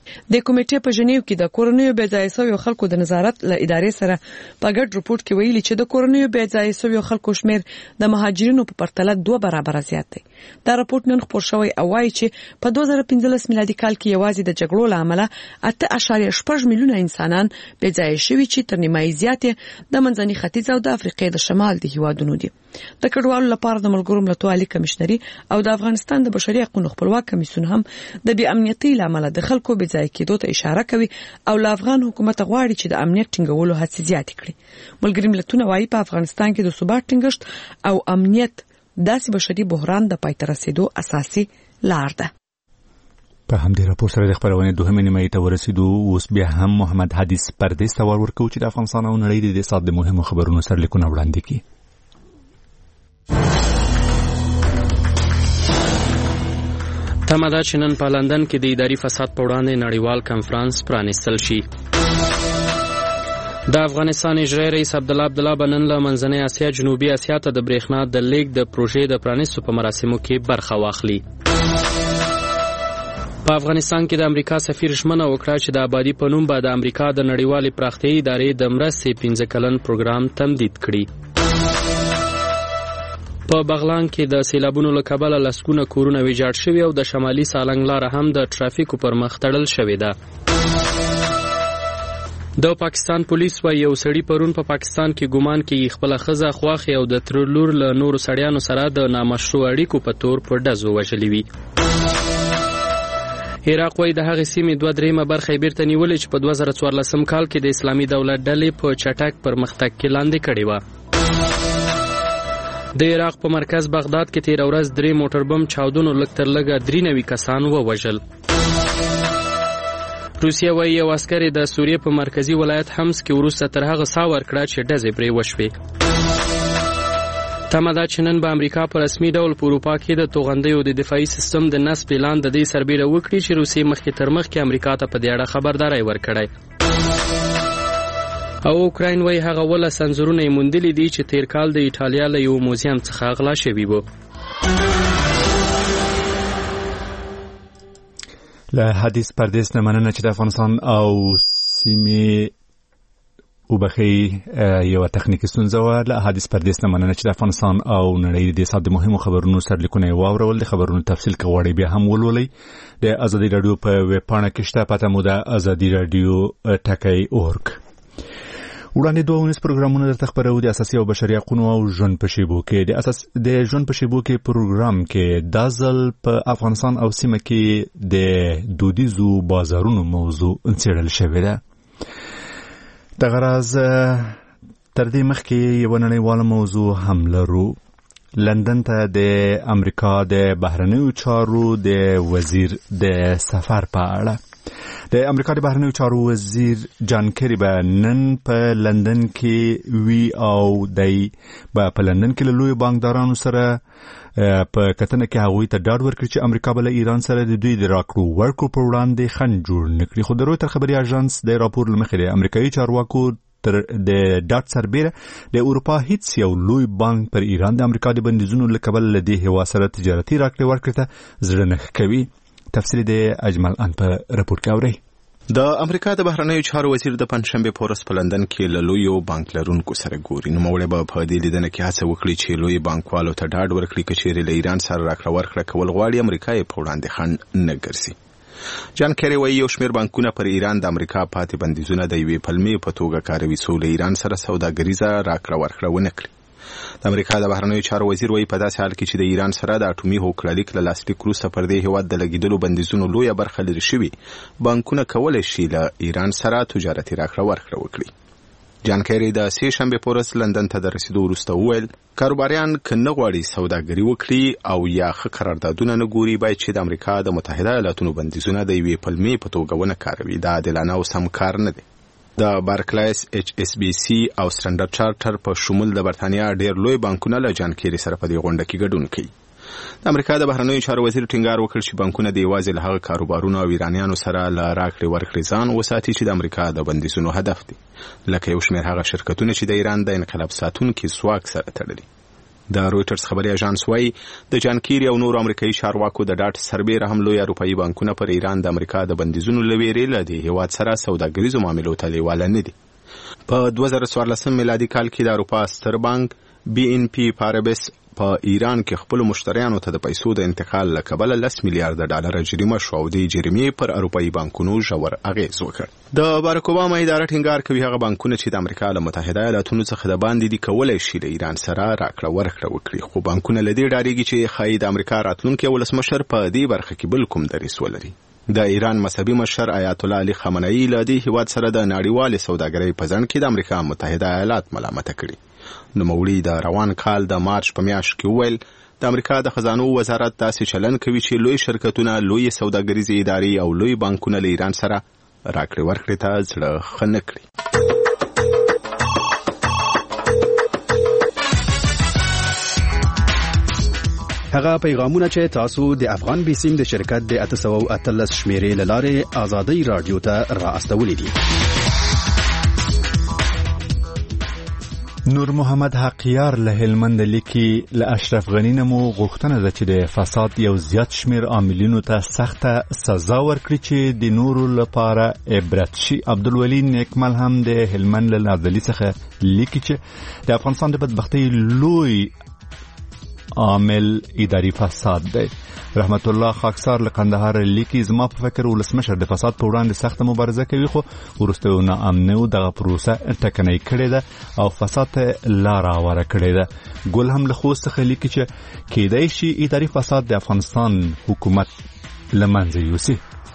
د کمیټې په ژنیو کې د کورنیو بې ځایه شویو خلکو د نظارت له ادارې سره په ګډ رپورت کې ویلي چې د کورنیو بې ځایه شویو خلکو شمیر د مهاجرینو په پرتله دوه برابر زیات دی. دا رپورت نن خپور شوی او وايي چې په دوه زره پنځلس میلادي کال کې یوازې د جګړو له امله اته اعشاریه شپږ میلیونه انسانان بې ځایه شوي چې تر نیمایي زیات د منځني ختیځ او د افریقې د شمال د هیوادونو دي. د کډوالو لپاره د ملګرو ملتونو عالی کمشنري او د افغانستان د بشري حقوقو خپلواک کمیسیون هم د بې امنیتۍ لامل د خلکو بې ځای کېدو ته اشاره کوي او له افغان حکومت غواړي چې د امنیت ټینګولو هڅې زیاتې کړي. ملګري ملتونه وايي په افغانستان کې د ثبات ټینګښت او امنیت داسې بشري بحران د پای ته رسیدو اساسي لار ده. په همدې راپور سره د خبرونې دوهمې نیمایي ته ورسېدو. اوس بیا هم محمد حدیث پردیس ته ور ورکوو چې د افغانستان او نړۍ د دې سات د مهمو خبرونو سرلیکونه وړاندې کړي. تمه ده چې نن په لندن کې د اداري فساد په وړاندې نړیوال کنفرانس پرانیستل شي. د افغانستان اجرایي رئیس عبدالله عبدالله به نن له منځنۍ اسیا جنوبي اسیا ته د برېښنا د لیږد د پروژې د پرانیستو په مراسمو کې برخه واخلي. په افغانستان کې د امریکا سفیر ژمنه وکړه چې د آبادي په نوم به د امریکا د نړیوالې پراختیایي ادارې د مرستې پنځه کلن پروګرام تمدید کړي. په بغلان کې د سیلابونو له کبله لسګونه کورونه ویجاړ شوي او د شمالي سالنګ لاره هم د ټرافیکو پر مخ تړل شوې ده. د پاکستان پولیس وايي یو سړي پرون په پا پاکستان کې ګومان کوي خپله ښځه خواښې او د تره لور له نورو سړیانو سره د نامشروع اړیکو په تور په ډزو وژلې وي. عراق وايي د هغې سیمې دوه درېیمه برخه یې بیرته نیولې چې په دوه زره څوارلسم کال کې د اسلامي دولت ډلې په چټک پرمختګ کې لاندې کړې وه. د عراق په مرکز بغداد کې تیر ورځ درې موټر بم چاودنو لږ تر لږه درې نوي کسان ووژل. روسیه وايي یو عسکر د سوریې په مرکزي ولایت حمص کې وروسته تر هغه ساه ورکړه چې ډزې پرې وشوې. تمه ده چې نن به امریکا په رسمي ډول په اروپا کې د توغندیو د دفاعي سیستم د نصب اعلان د دې سربیره وکړي چې روسیې مخکې تر مخکې امریکا ته په دې اړه خبرداری ورکړی. او اوکراین وايي هغه وله سنځورونه یې موندلي دي چې تیر کال د ایټالیا له یو موزیم څخه غلا شوي وو. له حدیث پردیس نه مننه چې د افغانستان او سیمې وبخي یو تخنیکی ستونزه وه. له حدیث پردیس نه مننه چې د افغانستان او نړۍ د سات د مهمو خبرونو سرلیکونه یې واورول. د خبرونو تفصیل که غواړئ بیا هم ولولئ. د ازادي راډیو په ویب پاڼه کې شته، پته مو ده ازادي راډیو ټکی اورګ. وړاندې دوه ونیز پروګرامونه درته خپرو د اساسي او بشري حقوقو او ژوند په شیبو کې. د اساس د ژوند په شیبو کې پروګرام کې دا ځل په افغانستان او سیمه کې د دودیزو بازارونو موضوع څېړل شوې ده. دغه راز تر دې مخکې یوه نړیواله موضوع هم لرو. لندن ته د امریکا د بهرنیو چارو د وزیر د سفر په اړه. د امریکا د بهرنیو چارو وزیر جان کری به نن په لندن کې وی او دای به په لندن کې له لوی بانکدارانو سره په کتنه کې هغوی ته ډاډ ورکړي چې امریکا به له ایران سره د دوی د راکړو ورکړو پر وړاندې خنډ جوړ نه کړي. خو د رویټر خبري اژانس د راپور له مخې د امریکایي چارواکو تر د ډاټ سربیره د اروپا هیڅ یو لوی بانک پر ایران د امریکا د بندیزونو له کبله له دې هیواد سره تجارتي راکړې ورکړې ته زړه نه کوي. تفصیل د اجمل ان په راپور کې اورئ. د امریکا د بهرنیو چارو وزیر د پنځشنبه په ورځ په لندن کې له لویو بانک لرونکو سره ګوري. نوموړی به په دې لیدنه کې هڅه وکړي چې لوی بانکوالو ته ډاډ ورکړي چې چیرې له ایران سره راکړه ورکړه کول غواړي امریکا یې په وړاندې خنډ نه ګرځي. جان کری وایي یو شمېر بانکونه پر ایران د امریکا پاتې بندیزونه د یوې پلمې په توګه کاروي څو له ایران سره سوداګریزه راکړه ورکړه ونه کړي. د امریکا د بهرنیو چارو وزیر وایي په داسې حال کې چې د ایران سره د اټومي هوکړلیک له لاسلیک وروسته پر دې هیواد د لګېدلو بندیزونو لویه برخه لرې شوي، بانکونه کولی شي له ایران سره تجارتي راکړه ورکړه وکړي. جان کیری د سې شنبې په ورځ لندن ته د رسیدو وروسته وویل کاروباریان که نه غواړي سوداګري وکړي او یا ښه قراردادونه نه ګوري باید چې د امریکا د متحده ایالاتونو بندیزونه د یوې پلمې په توګه ونه کاروي. دا عادلانه او سم کار نه دی. د بارکلایز ایچ اس بی سی او سټنډرډ چارټر په شمول د برتانیا ډیر لوی بانکونه له جان کیری سره په دې غونډه کې ګډون کوي. د امریکا د بهرنیو چارو وزیر ټینګار وکړ چې بانکونه د یوازې له هغه کاروبارونو او ایرانیانو سره له راکړې ورکړې ځان وساتي چې د امریکا د بندیزونو هدف دي، لکه یو شمېر هغه شرکتونه چې د ایران د انقلاب ساتونکي ځواک سره تړلي. د رويټرز خبري اژانس وايي د جان کیری او نور امریکایي چارواکو د ډاټ سربیر هم لوی اروپאי بانکونه پر ایران د امریکا د بندیزونو لویرې لدی هیواد سره سوداګریزو معاملو ته لیواله نه دي. په دوه زره څوارلسم میلادي کال کې د اروپا ستر بانک بي ان پي پاربس په ایران کې خپل مشتریانو ته د پیسو د انتقال لکبل لس میلیارډ ډالر جریمه شو او د جریمې پر اروپאי بانکونو ژور اغیز وکړ. د باراک اوباما اداره ټینګار کوي هغه بانکونه چې د امریکا له متحده ایالاتونو څخه د باندې دي کولای شي د ایران سره راکړه ورکړه وکړي، خو بانکونه لدی ډاریږي چې خای د امریکا راتلونکي ولسمشر په دې برخه کې بل کوم دریس ولري. د ایران مذهبي مشر آیت الله علي خامنه‌ای له دې هیواد سره د نړیوال سوداګرۍ په ځند کې د امریکا متحده ایالات ملامت کړي. نو مولوی د روان کال د مارچ په میاشت کې وویل د امریکا د خزانو وزارت داسې چلن کوي چې لوی شرکتونه، لوی سوداګریزي ادارې او لوی بانکونه له ایران سره راکړې ورکړې ته زړه ښه نه کړي. هغه پیغامونه چې تاسو د افغان بیسیم د شرکت د اته سوه او اتلس شمیرې له لارې ازادي رادیو ته را استولي دي. نور محمد حقیار له هلمند لیکي له اشرف غنی نمو غوښتنه ده چې د فساد یو زیات شمیر عاملینو ته سخته سزا ورکړي چې د نورو لپاره عبرت شي. عبدالولي نیکمل هم د هلمند له نازلي څخه لیکي چې د افغانستان د بدبختۍ لوی عامل اداري فساد دی. رحمت الله خاکسار له کندهار لیکي زما په فکر ولسمشر د فساد په وړاندې سخته مبارزه کوي، خو وروسته ناامنه او دغه پروسه ټکنۍ کړې ده او فساد ته لار هواره کړې ده. ګل هم له خوست څخه لیکي چې کېدای شي اداري فساد د افغانستان حکومت له منځه یوسي.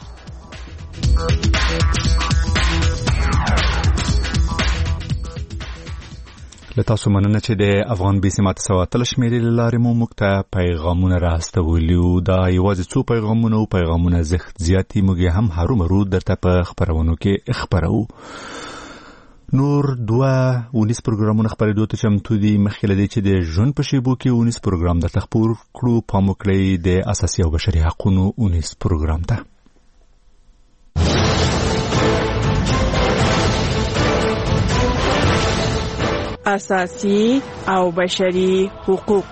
لتاسو مننه چې د افغان بیسیمات سواتل شمیرې لارې مو موږ ته پیغامونه راستولي او دا یوازې څو پیغامونه او پیغامونه زخت زیاتی موږ هم هرومرو درته په خبرونو کې خبرو. نور دوه ونیس پروګرامونه خبرېدو ته چمتو دي. مخکې له دې چې د ژوند په شیبو کې ونیس پروګرام درته خپور کړو، پام وکړئ د اساسي او بشري حقوقو ونیس پروګرام ته. اساسی او بشری حقوق.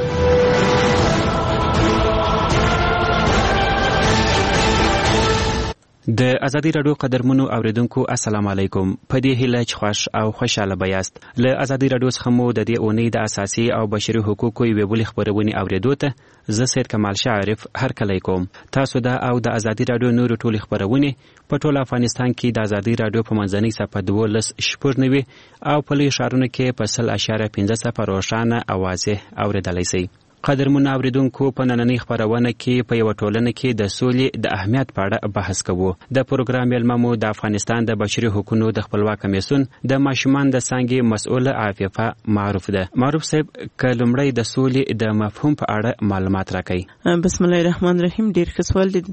د ازادي رادیو قدرمنو اوریدونکو السلام علیکم. په دې هیله چې خوش او خوشاله بیاست. له ازادي رادیو څخه مو د دې اونۍ د اساسي او بشري حقوقو یوې بلې خبرونه اوریدو ته زه سید کمال شعرف هر کله کوم. تاسو دا او د ازادي رادیو نور ټولې خبرونه په ټول افغانستان کې د ازادي رادیو په منځنۍ صفحه دولس شپږ نوي او په لوی ښارونو کې په سل اشاره پنځه صفر روښانه اوازه اوریدلای شئ. قدرمن اوریدونکو په نننۍ خبرونه کې په یو ټولنه کې د سولې د اهمیت په اړه بحث کوو. د پروګرام علممو د افغانستان د بشري حقوقو د خپلواک کمیسیون د ماشومان د څنګه مسؤل عفیفه معروف ده. معروف صاحب کلمړی د سولې د مفهوم په اړه معلومات راکړي. بسم الله الرحمن الرحیم. ډیر ښه سوال دی.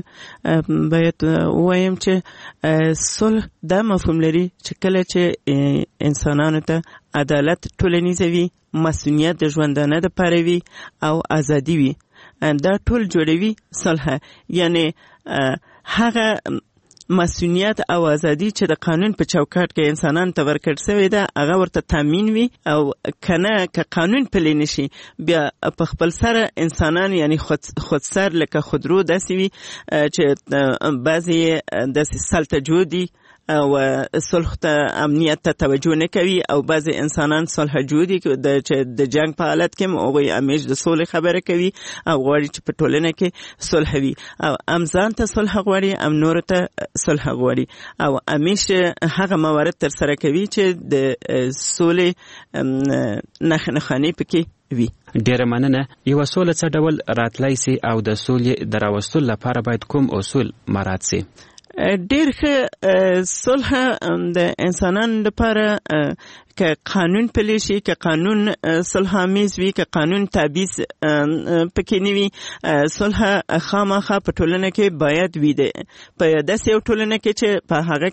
باید وایم چې صلح د مفهوم لري چې کله چې انسانانو ته عدالت ټولنیزه وي، مسؤلیت د ژوندانه د پاره وي او ازادي وي، دا ټول جوړوي صلح. یعنی هغه مسؤلیت او ازادي چې د قانون په چوکاټ کې انسانان ته ورکړل شوی ده هغه ورته تامین وي او کنه که قانون پلی نشي بیا په خپل سره انسانان یعنی خود خودسر لکه خودرو داسې وي چې بعضی داسې سلطجو دي او صلح ته امنیت ته توجه نه کوي او بعضی انسانان صلح جوړي چې د جنگ په حالت کې هغوی همیش د صلح خبره کوي او غواړي چې په ټولنه کې صلح وي او ام ځان ته صلح غواړي ام نور ته صلح غواړي او همیش هغه موارد تر سره کوي چې د صلح نښه نښانې پکې وي. ډیره مننه. یو سوله څه ډول راتلای سي او د سولې د راوستلو لپاره باید کوم اصول مراعات سي؟ ډیر ښه صلح د انسانانو لپاره که قانون پلی شي، که قانون صلح آمیز وي، که قانون تبعیض پکې نه وي، صلح خامخا په ټولنه کې باید وي. په داسې یو ټولنه کې چې په هغه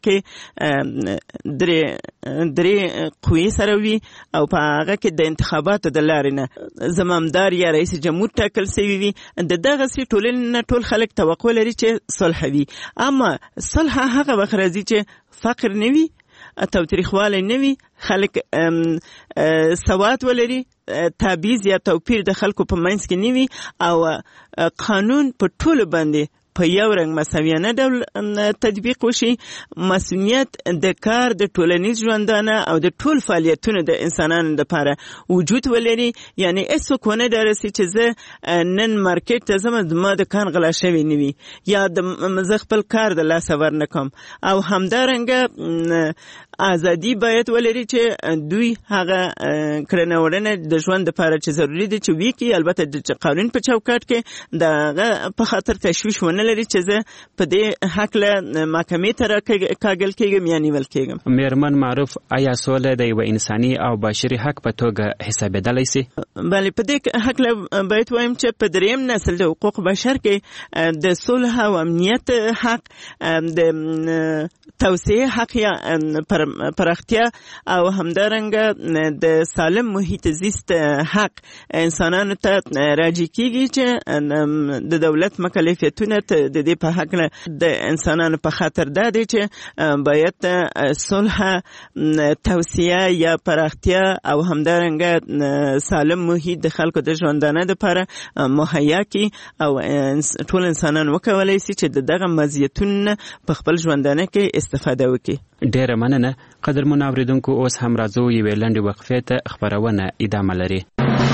کې درې درې قوې سره وي او په هغه کې د انتخاباتو د لارې نه زمامدار یا رئیس جمهور ټاکل شوی وي، د دغسې ټولنې نه ټول خلک توقع لري چې صلح وي. اما صلح هغه وخت راځي چې فقر نه وي توتریخواله نوي خلک سواد ولري تابعیض یا توپیر د خلکو په منځ کې نوي او قانون په ټولو باندې په یو رنګ مساویانه ډول تطبیق وشي. مسؤلیت د کار د ټولنیز ژوندانه او د ټول فعالیتونو د انسانانو لپاره وجود ولري. یعنی هیڅوک ونه درسي چې زه نن مارکیټ ته ځم زما د کان غلا شوی نه وي یا زه خپل کار د لاسه ورنکم. او همدارنګه ازادي باید ولري چې دوی هغه کړنه وړنه د ژوند لپاره چې ضروری دي چې وی کی، البته د قانون په چوکاټ کې دغه په خاطر تشویش ونه لري چې زه په دې حق له محکمې ته راکاږل کېږم یا نیول کېږم. میرمن معروف، آیا سوله د یو انساني او بشري حق په توګه حسابېدلی سي؟ بله، په دې حق له باید وایم چې په دریم نسل د حقوق بشر کې د صلح او امنیت حق، د توسعه حق یا پراختیا او همدارنګه د سالم محیط زیست حق انسانانو ته راجع کیږي چې د دولت مکلفیتونه د دې په حق د انسانانو په خاطر دا دی چې باید صلح، توسعه یا پراختیا او همدارنګه سالم محیط د خلکو د ژوندانه لپاره مهیا کی او ټول انسانان وکولای شي چې دغه مزیتونه په خپل ژوندانه کې استفاده وکړي. ډیره مننه. قدرمن اوریدونکو، اوس هم راځو یوې لنډې وقفې ته، خبرونه ادامه لري.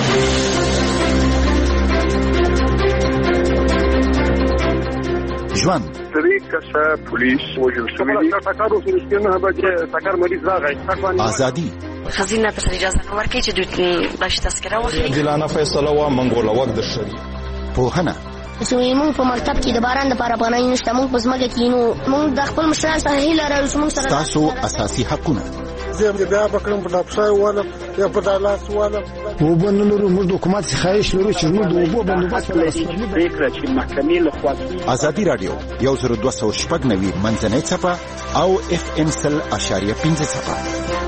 ژوند درې کسه پولیس وژل شوي دي. ټکر وشو چې نه به ټکر مریض راغی. ازادي خزینه په اجازه نه ورکړي چې دوی باش تذکره واخلي. عادلانه فیصله و منګوله وخت درشي. پوهنه زموږ په مکتب کې د باران لپاره پناه نشته، موږ په ځمکه کې نو موږ د خپل مشران سره هیله لرو چې موږ سره تاسو اساسي حقونه زه بیا بکرم په ډاکټر والا یا په دالاس والا وبنلو موږ د حکومت خواهش لرو چې موږ د وبو بندوبست ولرو. فکر چې محکمې له خوا ازادي رادیو یو زر دوه سوه شپږ نوي منځنۍ صفحه او اف ام سل اشاریه پنځه صفحه.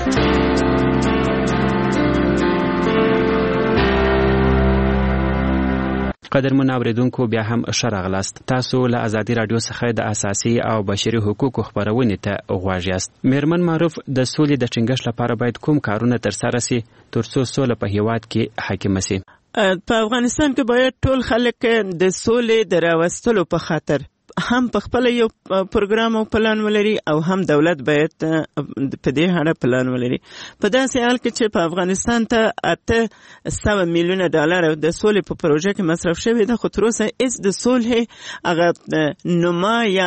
قدرمن اوریدونکو، بیا هم ښه راغلاست. تاسو له ازادي رادیو څخه د اساسي او بشري حقوقو خبرونه ته غواړئ یاست. میرمن معروف، د سولې د ټینګښت لپاره باید کوم کارونه ترسره سي ترڅو سوله په هیواد کې حاکمه سي؟ په افغانستان کې باید ټول خلک د سولې د راوستلو په خاطر هم په خپل یو پروګرام او پلان ولري او هم دولت باید په دې اړه پلان ولري. په داسې حال کې چې په افغانستان ته اته سوه میلیونه ډالر د سولې په پروژه کې مصرف شوی ده، خو تر اوسه هیڅ د صلح هغه نما یا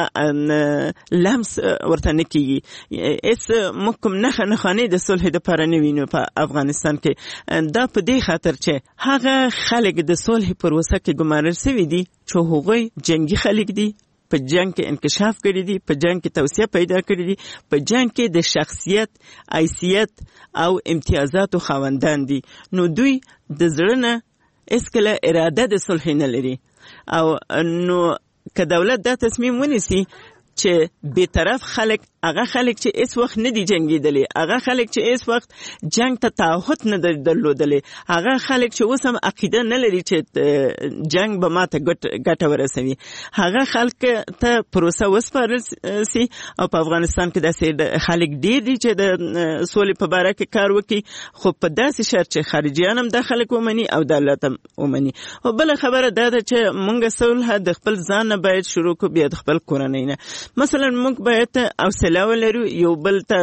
لمس ورته نه کیږي. هیڅ موږ کوم نښه نښانې د صلح دپاره نه وینو په افغانستان کې. دا په دې خاطر چې هغه خلک د صلح پروسه کې ګمارل شوي دي چې هغوی جنګي خلک دي، په جنگ کې انکشاف کړی دي، په جنگ کې توسعه پیدا کړی دي، په جنگ کې د شخصیت، حیثیت او امتیازاتو خاوندان دي. نو دوی د زړه نه هیڅکله اراده د صلح نه لري. او نو که دولت دا تصمیم ونیسي چې بیطرف خلک، هغه خلک چې هیڅ وخت نه دي جنګېدلي، هغه خلک چې هیڅ وخت جنگ ته تعهد نه درلودلی، هغه خلک چې اوس هم عقیده نه لري چې جنگ به ماته ګټه ورسوي، هغه خلک ته پروسه وسپارل سي. او په افغانستان کې داسې خلک ډېر دي چې د سولې په باره کې کار وکړي، خو په داسې شرط چې خارجیان هم دا خلک ومني او دولت هم ومني. او بله خبره دا ده چې موږ صلح د خپل ځان نه باید شروع کړو، بیا د خپل کورنۍ نه. مثلا موږ باید حوصله ولرو، یو بل ته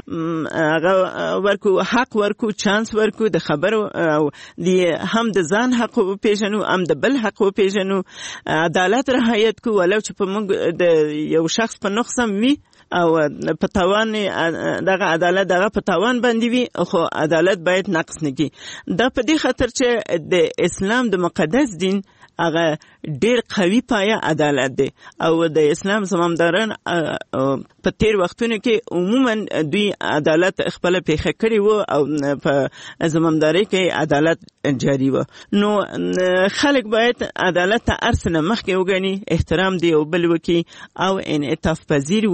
هغه ورکو، حق ورکو، چانس ورکو د خبرو، او هم د ځان حق وپېژنو هم د بل حق وپېژنو، عدالت رعایت کو، ولو چې په موږ د یو شخص په نقص هم وي او په تاوان دغه عدالت دغه په تاوان باندې وي، خو عدالت باید نقص نه کړي. دا په دې خاطر چې د اسلام د مقدس دین هغه ډیر قوي پایه عدالت دی، او د اسلام زمامداران په تیر وختونو کې عموما دوی عدالت خپل پیښه کړی وو او په زمامداري کې عدالت جاری وو. نو خلک باید عدالت ته ارسنه مخکې وګڼي، احترام دی او بل وکي او انعطاف پذیر وسی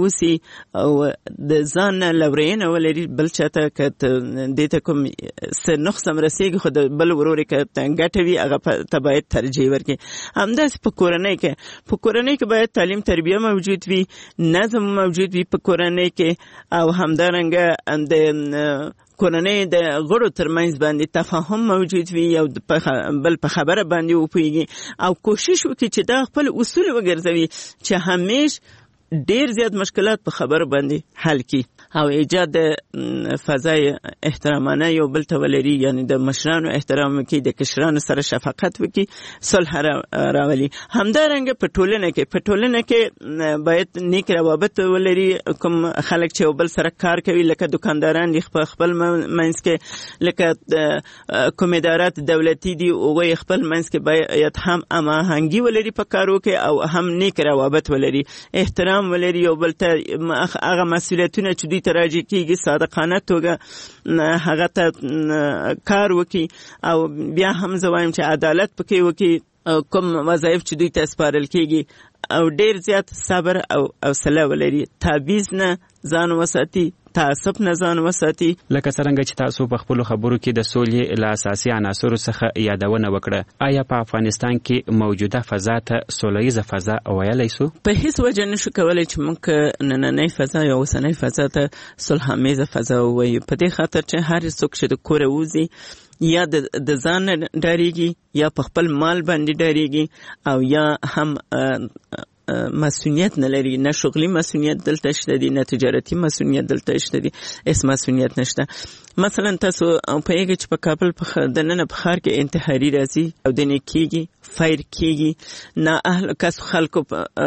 او د ځان لورینه ولري بل چاته کته د ته کوم څه نقص مرسيږي خو د بل ورور کې ګټوي هغه ته باید ترجیح ورکړي. همداس په کورنۍ کې په کورنۍ کې باید تعلیم تربیه موجود وي، نظم موجود وي په کورنۍ کې، او همدارنګه د کورنۍ د غړو ترمنځ باندې تفاهم موجود وي او بل په خبره باندې وپوهیږي او کوشش وکړي چې دا خپل اصول وګرځوي چې همیشه ډیر زیات مشکلات په خبره باندې حل کړي او ایجاد فضای احترامانه یو بل ته ولري، یعنی د مشرانو احترام وکړي، د کشرانو سره شفقت وکړي، صلح راولي. همدارنګه په ټولنه کې په ټولنه کې باید نیک روابط ولري. کوم خلک چې یو بل سره کار کوي لکه دکانداران دي خپل منځ کې، لکه کوم ادارات دولتي دي هغوی خپل منځ کې باید هم هماهنګي ولري په کارو کې او هم نیک روابط ولري، احترام ولري یو بل ته، هغه مسؤلیتونه چې دوی ته راجع کېږي صادقانه توګه هغه ته کار وکړي او بیا هم زه وایم چې عدالت پکې وکړي، کوم وظایف چې دوی ته سپارل کېږي او ډېر زیات صبر او حوصله ولري، تعویض نه ځان وساتي، تعصب نه ځان وساتي. لکه څرنګه چې تاسو په خپلو خبرو کې د سولې له اساسي عناصرو څخه یادونه وکړه، آیا په افغانستان کې موجوده فضا ته سوله ییزه فضا ویلی سو؟ په هیڅ وجه نشو کولی چې موږ نننۍ فضا یا اوسنۍ فضا ته صلح‌آمیزه فضا ووایو، په دې خاطر چې هر څوک چې د کوره وځي یا د ځان ډاریږي یا په خپل مال باندې ډاریږي او یا هم مسؤلیت نه لري، نه شغلي مسؤلیت دلته شته دي، نه تجارتي مسؤلیت دلته شته دي، هیڅ مسؤلیت نشته. مثلا تاسو په یوه چې په کابل په دننه په ښار کې انتحاري راځي او د نیکیږي فایر کیږي، نه اهل کس خلکو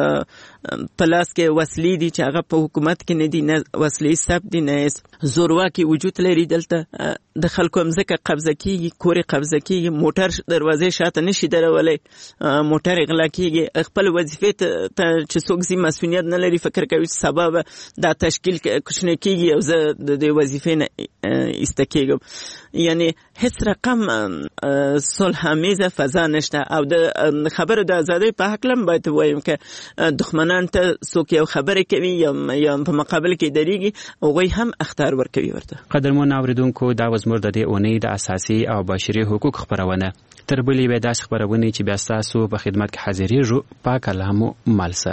په لاس کې وسلې دي چې هغه په حکومت کې نه دي، نه وسلې ثبت دي، نه زورواکي وجود لري، دلته د خلکو مځکه قبضه کیږي، کورې قبضه کیږي، موټر دروازې شاته نشي درولی، موټر غلا کیږي، خپل وظیفې ته چې څوک زی مسؤلیت نه لري، فکر کوي چې سبا به دا تشکیل کوچنی کیږي او زه د دې وظیفې نه ایسته کېږم. یعنی هیڅ رقم صلح‌آمیزه فضا نشته. او د خبرو د ازادۍ په هکله هم باید ووایم که دښمنان ته څوک یو خبرې کوي یا په مقابل کې درېږي، هغوی هم اخطار ورکوي ورته. قدرمن اورېدونکو، دا وه زموږ د دې اونۍ د اساسي او بشري حقوق خپرونه. تر بلې یوې داسې خپرونې چې بیا ستاسو په خدمت کې حاضرېږو، پاک الله مو مل شه.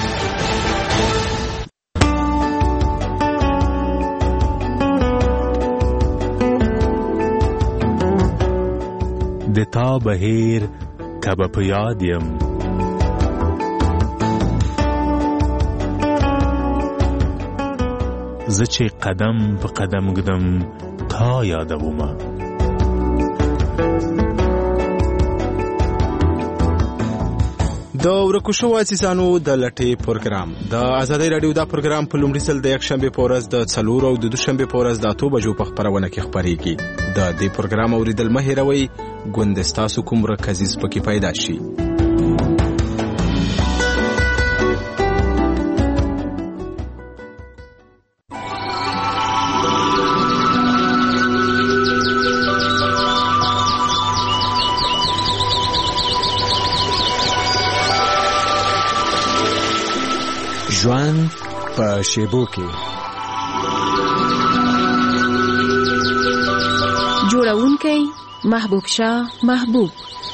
د تا بهیر کبه په یاد یم، زه چې قدم په قدم ږدم تا یادومه. د ورکو شوو عزیزانو د لټې پروګرام د ازادۍ راډیو دا پروګرام په لومړي ځل د یکشنبې په ورځ د څلور او د دوشنبې په ورځ د اتو بجو په خپرونه کې خپرېږي. د دې پروګرام اوریدل مه هېروئ، ګوند ستاسو کوم مرکزیز پکې پیدا شي. ژوند په شیبو کې جوړونکی محبوب شاه محبوب.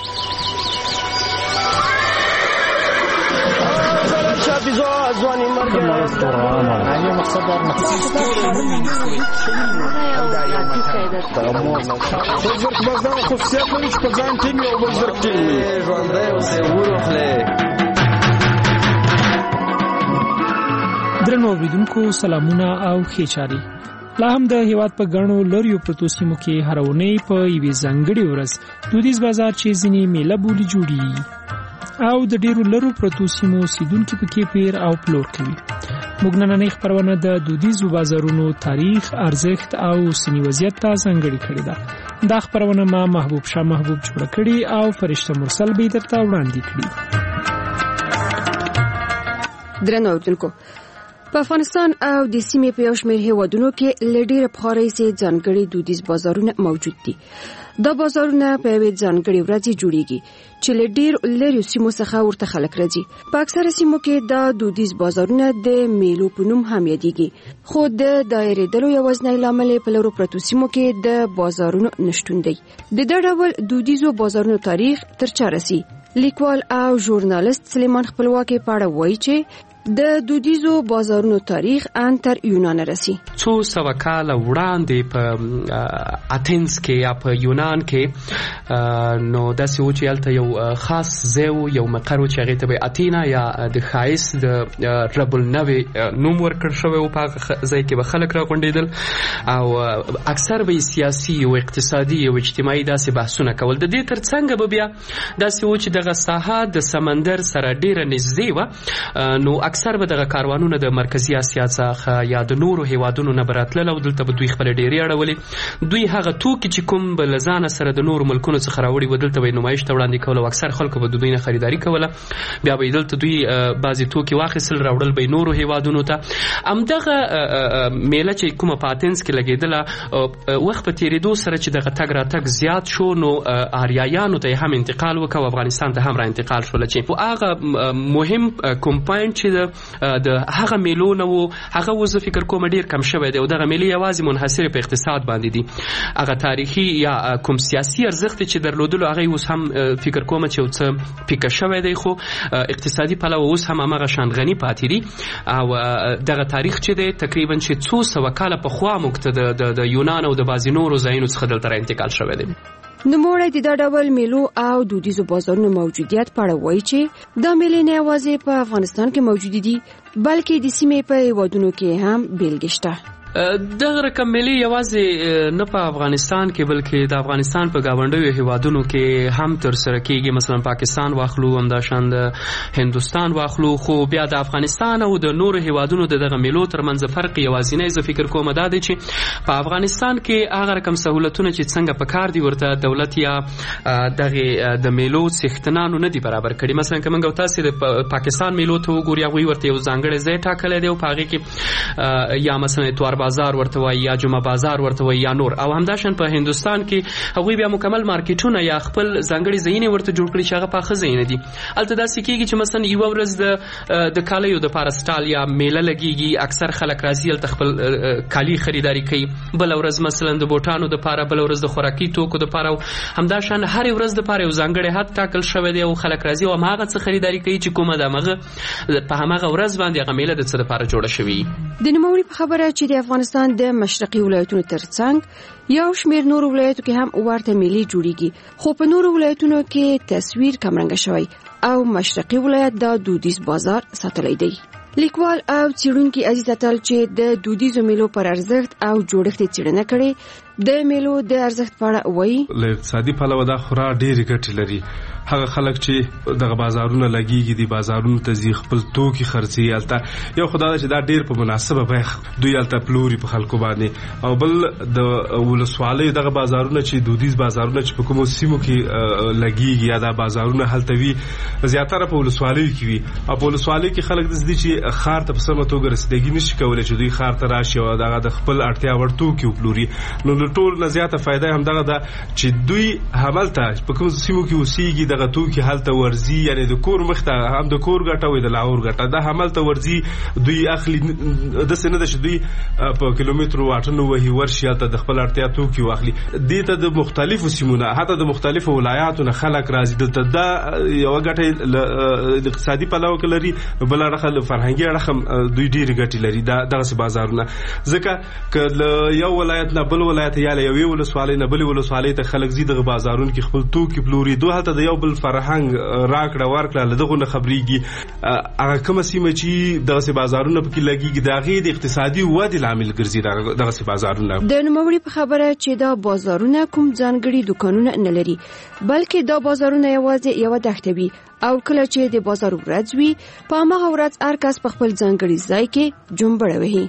درنو اوریدونکو، سلامونه او ښې چارې. لا هم د هیواد په ګڼو لریو پرتو سیمو کې هره اونۍ په یوې ځانګړې ورځ دودیز بازار چې ځینې میله بولي جوړیږي او د ډیرو لرو پرتو سیمو اوسیدونکي پکې پیر او پلور کوي. موږ نننۍ خپرونه د دودیزو بازارونو تاریخ، ارزښت او اوسني وضعیت ته ځانګړې کړې ده. دا خپرونه ما محبوب شاه محبوب جوړه کړې او فرشته مرسل به درته وړاندې کړي. درنو اوریدونکو، په افغانستان او د سیمې په یو شمېر هیوادونو کې له ډېره پخوا راهیسې ځانګړي دودیز بازارونه موجود دي. دا بازارونه په یوې ځانګړې ورځې جوړیږي چې له ډېر لرې سیمو څخه ورته خلک راځي. په اکثره سیمو کې دا دودیز بازارونه د میلو په نوم هم یادېږي، خو د دایرېدلو یوازینی لامل په لرو پرتو سیمو کې د بازارونو نشتون دی. د دې ډول دودیزو بازارونو تاریخ تر چا رسي؟ لیکوال او ژورنالیست سلیمان خپلواکي په اړه وایي چې د دودیزو بازارونو تاریخ ان تر یونان رسي. څو سوه کاله وړاندې په اتینز کې یا په یونان کې نو داسې و چې هلته یو خاص ځای و، یو مقر و چې هغې ته به اتینا یا د ښایست د رب النوی نوم ورکړ شوی و. په هغه ځای کې به خلک راغونډېدل او اکثر به یې سیاسي او اقتصادي او اجتماعي داسې بحثونه کول. د دې تر څنګ به بیا داسې و چې دغه ساحه د سمندر سره ډېره نږدې وه، نو اکثر به دغه کاروانونه د مرکزي اسیا څخه یا د نورو هیوادونو نه براتلل او دلته به دوی خپل ډیری اړولې. دوی هغه توکي چې کوم بل ځان سره د نورو ملکونو څخه راوړي و دلته به نمایش ته وړاندې کول او اکثر خلکو به دوی نه خریداري کوله. بیا به دلته دوی بعضی توکي واخیستل راوړل به نورو هیوادونو ته. همدغه میله چې کومه په اتینز کې لګېدله، وخت په تېرېدو سره چې دغه تګ راتګ زیات شو نو آریایانو ته هم انتقال وکړ او افغانستان ته هم را انتقال شول چې هغه مهم کوم پوینټ چې د هغه میلو نه و هغه و زه فکر کوم ډیر کم شوی دی او دغه میلې یوازې منحصر په اقتصاد باندې دي. هغه تاریخي یا کوم سیاسي ارزښت چې درلودلو هغه اوس هم فکر کوم چې یو څه پیکه شوی دی، خو اقتصادي پلوه اوس هم هماغه شان غني پاتې دي. او دغه تاریخ چې دی تقریبا چې څو سوه کاله پخوا موږ د یونان او د بعضې نورو ځایونو څخه دلته را انتقال شوی دی. نوموړی د دا ډول میلو او دودیزو بازارونو موجودیت په اړه وایي چې دا میلې نه یوازې په افغانستان کې موجودې دي بلکې د سیمې په هیوادونو کې هم بیلګې شته. دغه رقم میلې یوازې نه په افغانستان کې بلکې د افغانستان په ګاونډیو هیوادونو کې هم ترسره کیږي. مثلا پاکستان واخلو، همداشان د هندوستان واخلو، خو بیا د افغانستان او د نورو هیوادونو د دغه میلو ترمنځ فرق یوازینی زه فکر کوم دا دی چې په افغانستان کې هغه رقم سهولتونه چې څنګه په کار دي ورته دولت یا دغه د میلو څښتنانو نه دي برابر کړي. مثلا که موږ تاسو د پاکستان میلو ته وګورئ، هغوی ورته یو ځانګړی ځای ټاکلی دی او په هغې کې یا مثلا اتوار بازار ورته وایي یا جمعه بازار ورته وایي یا نور. او همداشان په هندوستان کې هغوی بیا مکمل مارکیټونه یا خپل ځانګړي ځایونه ورته جوړ کړي چې هغه پاخه ځایونه دي. هلته داسې کېږي چې مثلا یوه ورځ د د کالیو دپاره سټال یا میله لګېږي، اکثر خلک راځي هلته خپل کالي خریداري کوي. بله ورځ مثلا د بوټانو دپاره، بله ورځ د خوراکي توکو دپاره، او همداشان هرې ورځ دپاره یو ځانګړی حد ټاکل شوی دی او خلک راځي او هماغه څه خریداري کوي چې کومه د همغه په هماغه ورځ باندې هغه میله د څه دپاره جوړه شوې. د نوموړي په خبره چې د افغانستان د مشرقي ولایتونو ترڅنګ یو شمېر نورو ولایتو کې هم ورته میلې جوړیږي، خو په نورو ولایتونو کې تصویر کمرنګه شوی او مشرقي ولایت دا دودیز بازار ساتلی دی. لیکوال او څېړونکي عزیز اتل چې د دودیزو میلو پر ارزښت او جوړښت یې څېړنه کړې د میلو د ارزښت په اړه وایي. له اقتصادي پلوه دا خورا ډېرې ګټې لري. هغه خلک چې دغه بازارونه لګیږي دي بازارونو ته ځي خپل توکي خرڅي هلته، یو خو دا ده چې دا ډېر په مناسبه بیه دوی هلته پلوري په خلکو باندې. او بل د ولسوالیو دغه بازارونه چې دودیز بازارونه چې په کومو سیمو کې لګیږي یا دا بازارونه هلته وي زیاتره په ولسوالیو کې وي. او په ولسوالیو کې خلک داسې دي چې ښار ته په سمه توګه رسیدګي نشي کولی چې دوی ښار ته راشي او دغه د خپل اړتیا وړ توکي وپلوري. نو له ټول نه زیاته فایده همدغه ده چې دوی هملته په کومو سیمو کې اوسېږي دغه توکي هلته ورځي، یعنې د کور مخ ته هم د کور ګټه وي د لاهور ګټه دا هملته ورځي. دوی اخلي داسې نه ده چې دوی په کیلومترو واټن وهي ورشي هلته د خپل اړتیا توکي واخلي. دې ته د مختلفو سیمو نه حتی د مختلفو ولایاتو نه خلک راځي. دلته دا یوه ګټه د اقتصادي پلوه کې لري، بله اړخه له فرهنګي اړخه دوی ډېرې ګټې لري دغسې بازارونه. ځکه که له یو ولایت نه بل ولایت یا له یوې ولسوالۍ نه بلې ولسوالۍ ته خلک ځي دغه بازارونو کې خپل توکي پلوري. دوی هلته د یو بل فرهنګ راکړه ورکړه له دغو نه خبرېږي. هغه کومه سیمه چې دغسې بازارونه پکې لګېږي د هغې د اقتصادي ودې لامل ګرځي دغسې بازارونه. د نوموړي په خبره چې دا بازارونه کوم ځانګړي دوکانونه نه لري بلکې دا بازارونه یوازې یوه دښته وي او کله چې د بازار ورځ وي په هماغه ورځ هر کس په خپل ځانګړي ځای کې جنبړه وهي.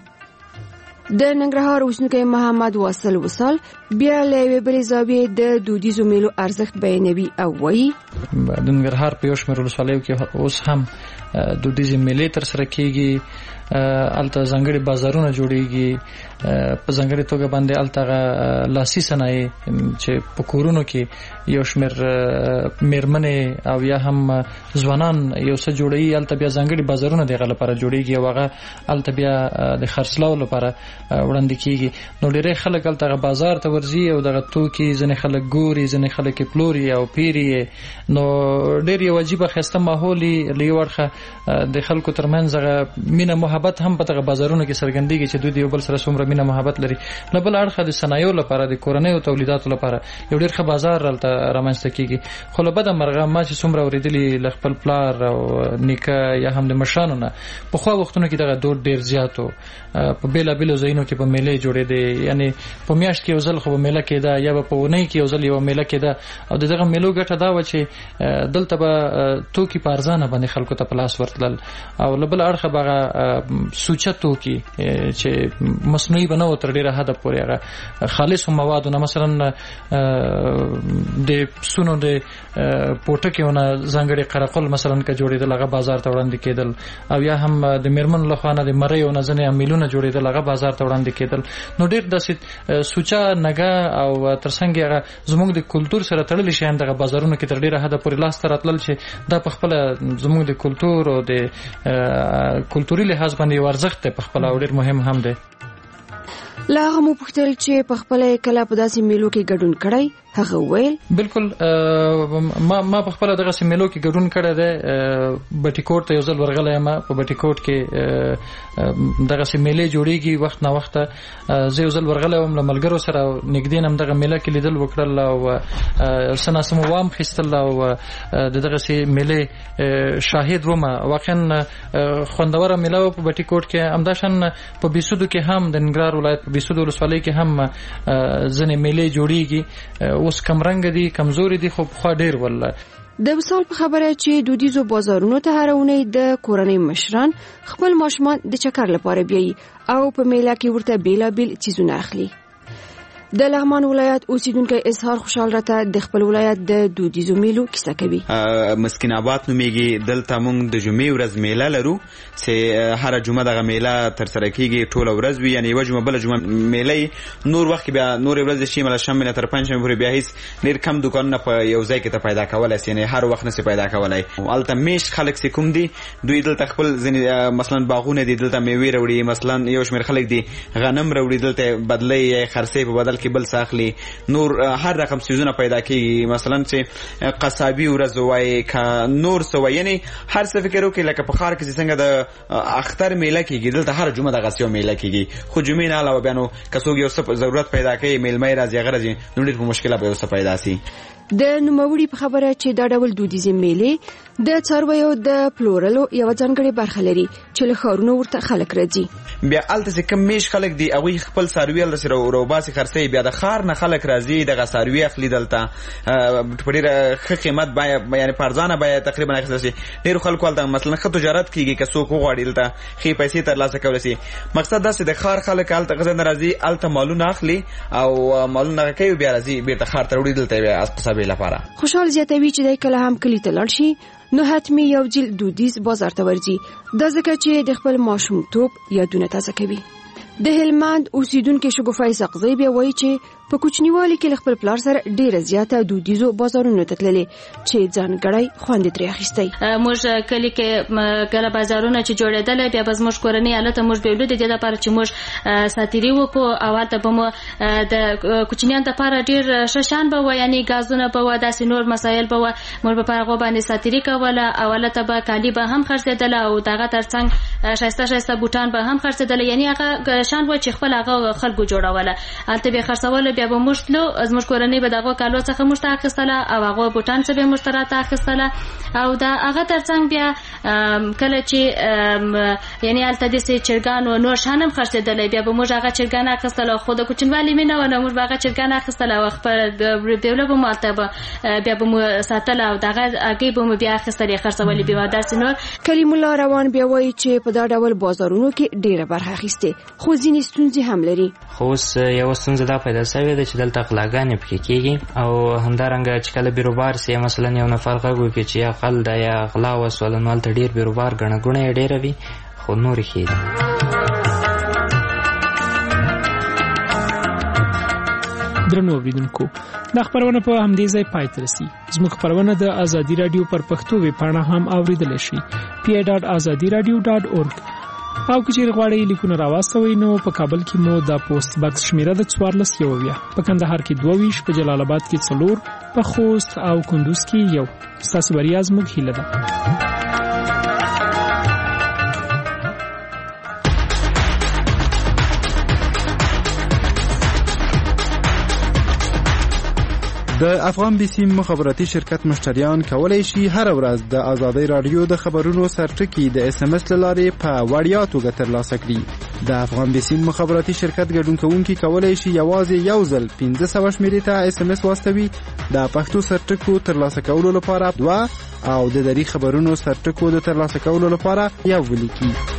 د ننګرهار اوسېدونکی محمد واصل وصال بیا له یوې بلې زاویې د دودیزو میلو ارزښت بیانوي او وایي د ننګرهار په یو شمېر ولسوالیو کې اوس هم دودیزې میلې ترسره کیږي، الته ځانګړي بازارونه جوړیږي، په ځانګړي توګه باندې الته لاسي صنایع چې په کورونو کې یو شمېر میرمنې او یا هم ځوانان یو څه جوړوي، الته بیا ځانګړي بازارونه دغه لپاره جوړیږي او هغه الته بیا د خرڅلاو لپاره وړاندې کیږي. نو ډېری خلک الته بازار ته ورځي او دغه توکي ځینې خلک ګوري، ځینې خلک پلوري او پیري. نو ډېر یو عجیبه ښایسته ماحول له یو اړخه د خلکو ترمنځ هغه مینه محبت هم په دغه بازارونو کې څرګندېږي چې دوی د یو بل سره څومره مینه محبت لري. له بل اړخه د صنایعو لپاره د کورنیو تولیداتو لپاره یو ډېر ښه بازار هلته رامنځته کېږي. خو له بده مرغه ما چې څومره اورېدلي له خپل پلار او نیکه یا هم د مشرانو نه، پخوا وختونو کې دغه دود ډېر زیات و. په بېلابېلو ځایونو کې به میلې جوړېدې، یعنې په میاشت کې یو ځل خو به میله کېده یا به په اونۍ کې یو ځل یوه میله کېده. او د دغه میلو ګټه دا وه چې دلته به توکي په ارزانه باندې خلکو ته په لاس ورتلل، او له بل اړخه به هغه سوچه توکي چې مصنوعي به نه و تر ډېره حده پورې هغه خالصو موادو نه، مثلا د پسونو د پوټکیو نه ځانګړي قرقل مثلا که جوړېدل هغه بازار ته وړاندې کېدل، او یا هم د میرمنو لخوا نه د مریو نه ځینې میلونه جوړېدل هغه بازار ته وړاندې کېدل. نو ډېر داسې سوچه نګه او ترڅنګ هغه زموږ د کلتور سره تړلي شیان دغه بازارونو کې تر ډېره حده پورې لاس ته راتلل چې دا په خپله زموږ د کلتور او د کلتوري لحاظ باندې یو ارزښت دی په خپله او ډېر مهم هم دی. له هغه مو پوښتل چې په خپله یې کله په داسې میلو کې ګډون کړی؟ هغه ویل بالکل ما ما په خپله دغسې میلو کې ګډون کړی دی. بټي کوټ ته یو ځل ورغلی یم. په بټي کوټ کې دغسې میلې جوړېږي وخت نه وخته. زه یو ځل ورغلی وم له ملګرو سره، نږدې نه هم دغه میله کې لیدل وکړل او څه ناڅه مو وام خیستل او د دغسې میلې شاهد وم. واقعا خوندوره میله وه په بټي کوټ کې. همداشان په بیسودو کې هم د ننګرهار ولایت په بیسودو ولسوالۍ کې هم ځینې میلې جوړېږي. اوس کمرنګ دي، کمزوري دي، خو پخوا ډېر والله. د مثال په خبره چې دودیزو بازارونو ته هره اونۍ د کورنۍ مشران خپل ماشومان د چکر لپاره بیایي او په میله کې ورته بیلابیل څیزونه اخلي. د لغمان ولایت اوسیدونکو اظهار خوشحال راته د خپل ولایت د دودیزو میلو کیسه کوي. مسکین آباد نومیږي. دلته موږ د جمعې ورځ میله لرو چې هر جمعه دغه میله ترسره کیږي، ټوله ورځ وي، یعنی یوه جمعه بله جمعه میله. نور وخت بیا نور ورځ شي مله شنبه نه تر پنجشنبه پورې بیا هیڅ ډېر کم دوکانونه په یو ځای کې ته پیدا کولی شي، یعنی هر وخت نشي پیدا کولی. هلته میشت خلک چې کوم دي دوی دلته خپل ځینې مثلا باغونه دي، دلته میوې راوړي، مثلا یو شمېر خلک دي غنم راوړي، دلته بدلۍ یا خرڅې په بدل کې بل ساخلی. نور هر رقم سیزونه پیدا کیږي، مثلا چې قصابي ورځ وای کا نور سو، یعنی هر څه فکر وکړي لکه په خار کې څنګه د اختر میله کیږي، دلته هر جمعه د غسیو میله کیږي. خو جمعې نه علاوه بیا نو کڅوګ یو څه ضرورت پیدا کوي، میلمه راځي غرضی نو ډېر په مشکله به یو څه پیدا سي. د نوموړي په خبره چې دا ډول دودیزې میلې د څارویو د پلورلو یو ځانګړې برخه لري چې له ښارونو ورته خلک راځي. بیا الته چې کم میش خلک دي هغوی خپل څاروي هلته سره روباسي خرڅوي، بیا د ښار نه خلک راځي دغه څاروي اخلي دلته په ډېره ښه قیمت بیه، یعنې په ارزانه بیه تقریبا اخیستل شي. ډېرو خلکو هلته مثلا ښه تجارت کېږي که څوک وغواړي دلته ښې پیسې ترلاسه کولی شي. مقصد دا چې د ښار خلک هلته غذا نه راځي، هلته مالونه اخلي او مالونه هغه کوي، بیا راځي بیرته ښار ته وړي دلته بیا قصابۍ لپاره. خوشحال زیاتوي چې دی کله هم کلي ته لاړ شي نو حتمي یو جیل دودیز بازار ته ورځي، دا ځکه چې د خپل ماشومتوب یادونه تازه کوي. د هلمند اوسیدونکو شګوفه سقزی بیا وایي چې په کوچنیوالي کې خپل پلار سره ډیره زیاته دودیزو بازارونو ته تللې چې ځانګړی خوند ترې اخیستی. موږ کلی کې کله بازارونه چې جوړېدل بیا به زموږ کورنۍ الته موږ به ولود د دې لپاره چې موږ ساتيري وکړو او الته به مو د کوچنیانو لپاره ډیر ششان به و، یعنی غازونه به و، داسې نور مسایل به و. موږ په هغه باندې ساتيري کوله او الته به کالی به هم خرڅېدل او دغه ترڅنګ شایسته شایسته بوټان به هم خرڅېدل، یعنی هغه شان و چې خپل هغه خلکو جوړوله. الته به خرڅول بیا به موږ تلو، زموږ کورنۍ به دغه کالو څخه موږ ته اخیستله او هغه بوټان څخه به موږ ته راته اخیستله او دا هغه ترڅنګ بیا کله چې یعنی الته د چرګان او نور شان هم خرڅېدل بیا به موږ هغه چرګان اخیستله. خو د کوچنوالي مینه و نه موږ هغه چرګان اخیستله او خپل دیوله به مالته به بیا به مو ساتله او دغه هغه به مو بیا اخیستلې خرڅولې بیا داسې نور. کلیم الله روان بیا وایي چې په دا ډول بازارونو کې ډیره برخه اخیسته خو ځینې ستونزې هم لري. خو اوس یو ستونزه دا پیدا شوې ده چې دلته غلاګانې پکې کېږي او همدارنګه چې کله بیروبار سي مثلا یو نفر غږ وکړي چې یا غل ده یا غلا وسوله نو هلته ډېر بیروبار ګڼه ګوڼه یې ډېره وي خو نورې ښې دي. درنو اوریدونکو دا خبرونه په همدې ځای پای ته رسي. زموږ خبرونه د ازادي رادیو پر پښتو ویب پاڼه هم اوریدلی شئ پی ای ډاټ ازادي رادیو ډاټ اورګ. او که چیرې غواړئ لیکونه راواستوئ نو په کابل کې مو د پوسټ باکس شمیره د څوارلس یوویه، په کندهار کې دوه ویشت، په جلال آباد کې څلور، په خوست او کندوز کې یو. ستاسو بریا زموږ هیله ده. د افغان بیسیم مخابراتي شرکت مشتریان کولای شي هر ورځ د آزادۍ رادیو د خبرونو سرټکی د اس ام اس لارې په وړیا توګه ترلاسه کړي. د افغان بیسیم مخابراتي شرکت ګډون کوونکي کولای شي یوازې یو ځل پنځه سوه شمیرې ته اس ام اس واستوي د پښتو سرټکو ترلاسه کولو لپاره دوه او د دری خبرونو سرټکو د ترلاسه کولو لپاره یو ولیکي.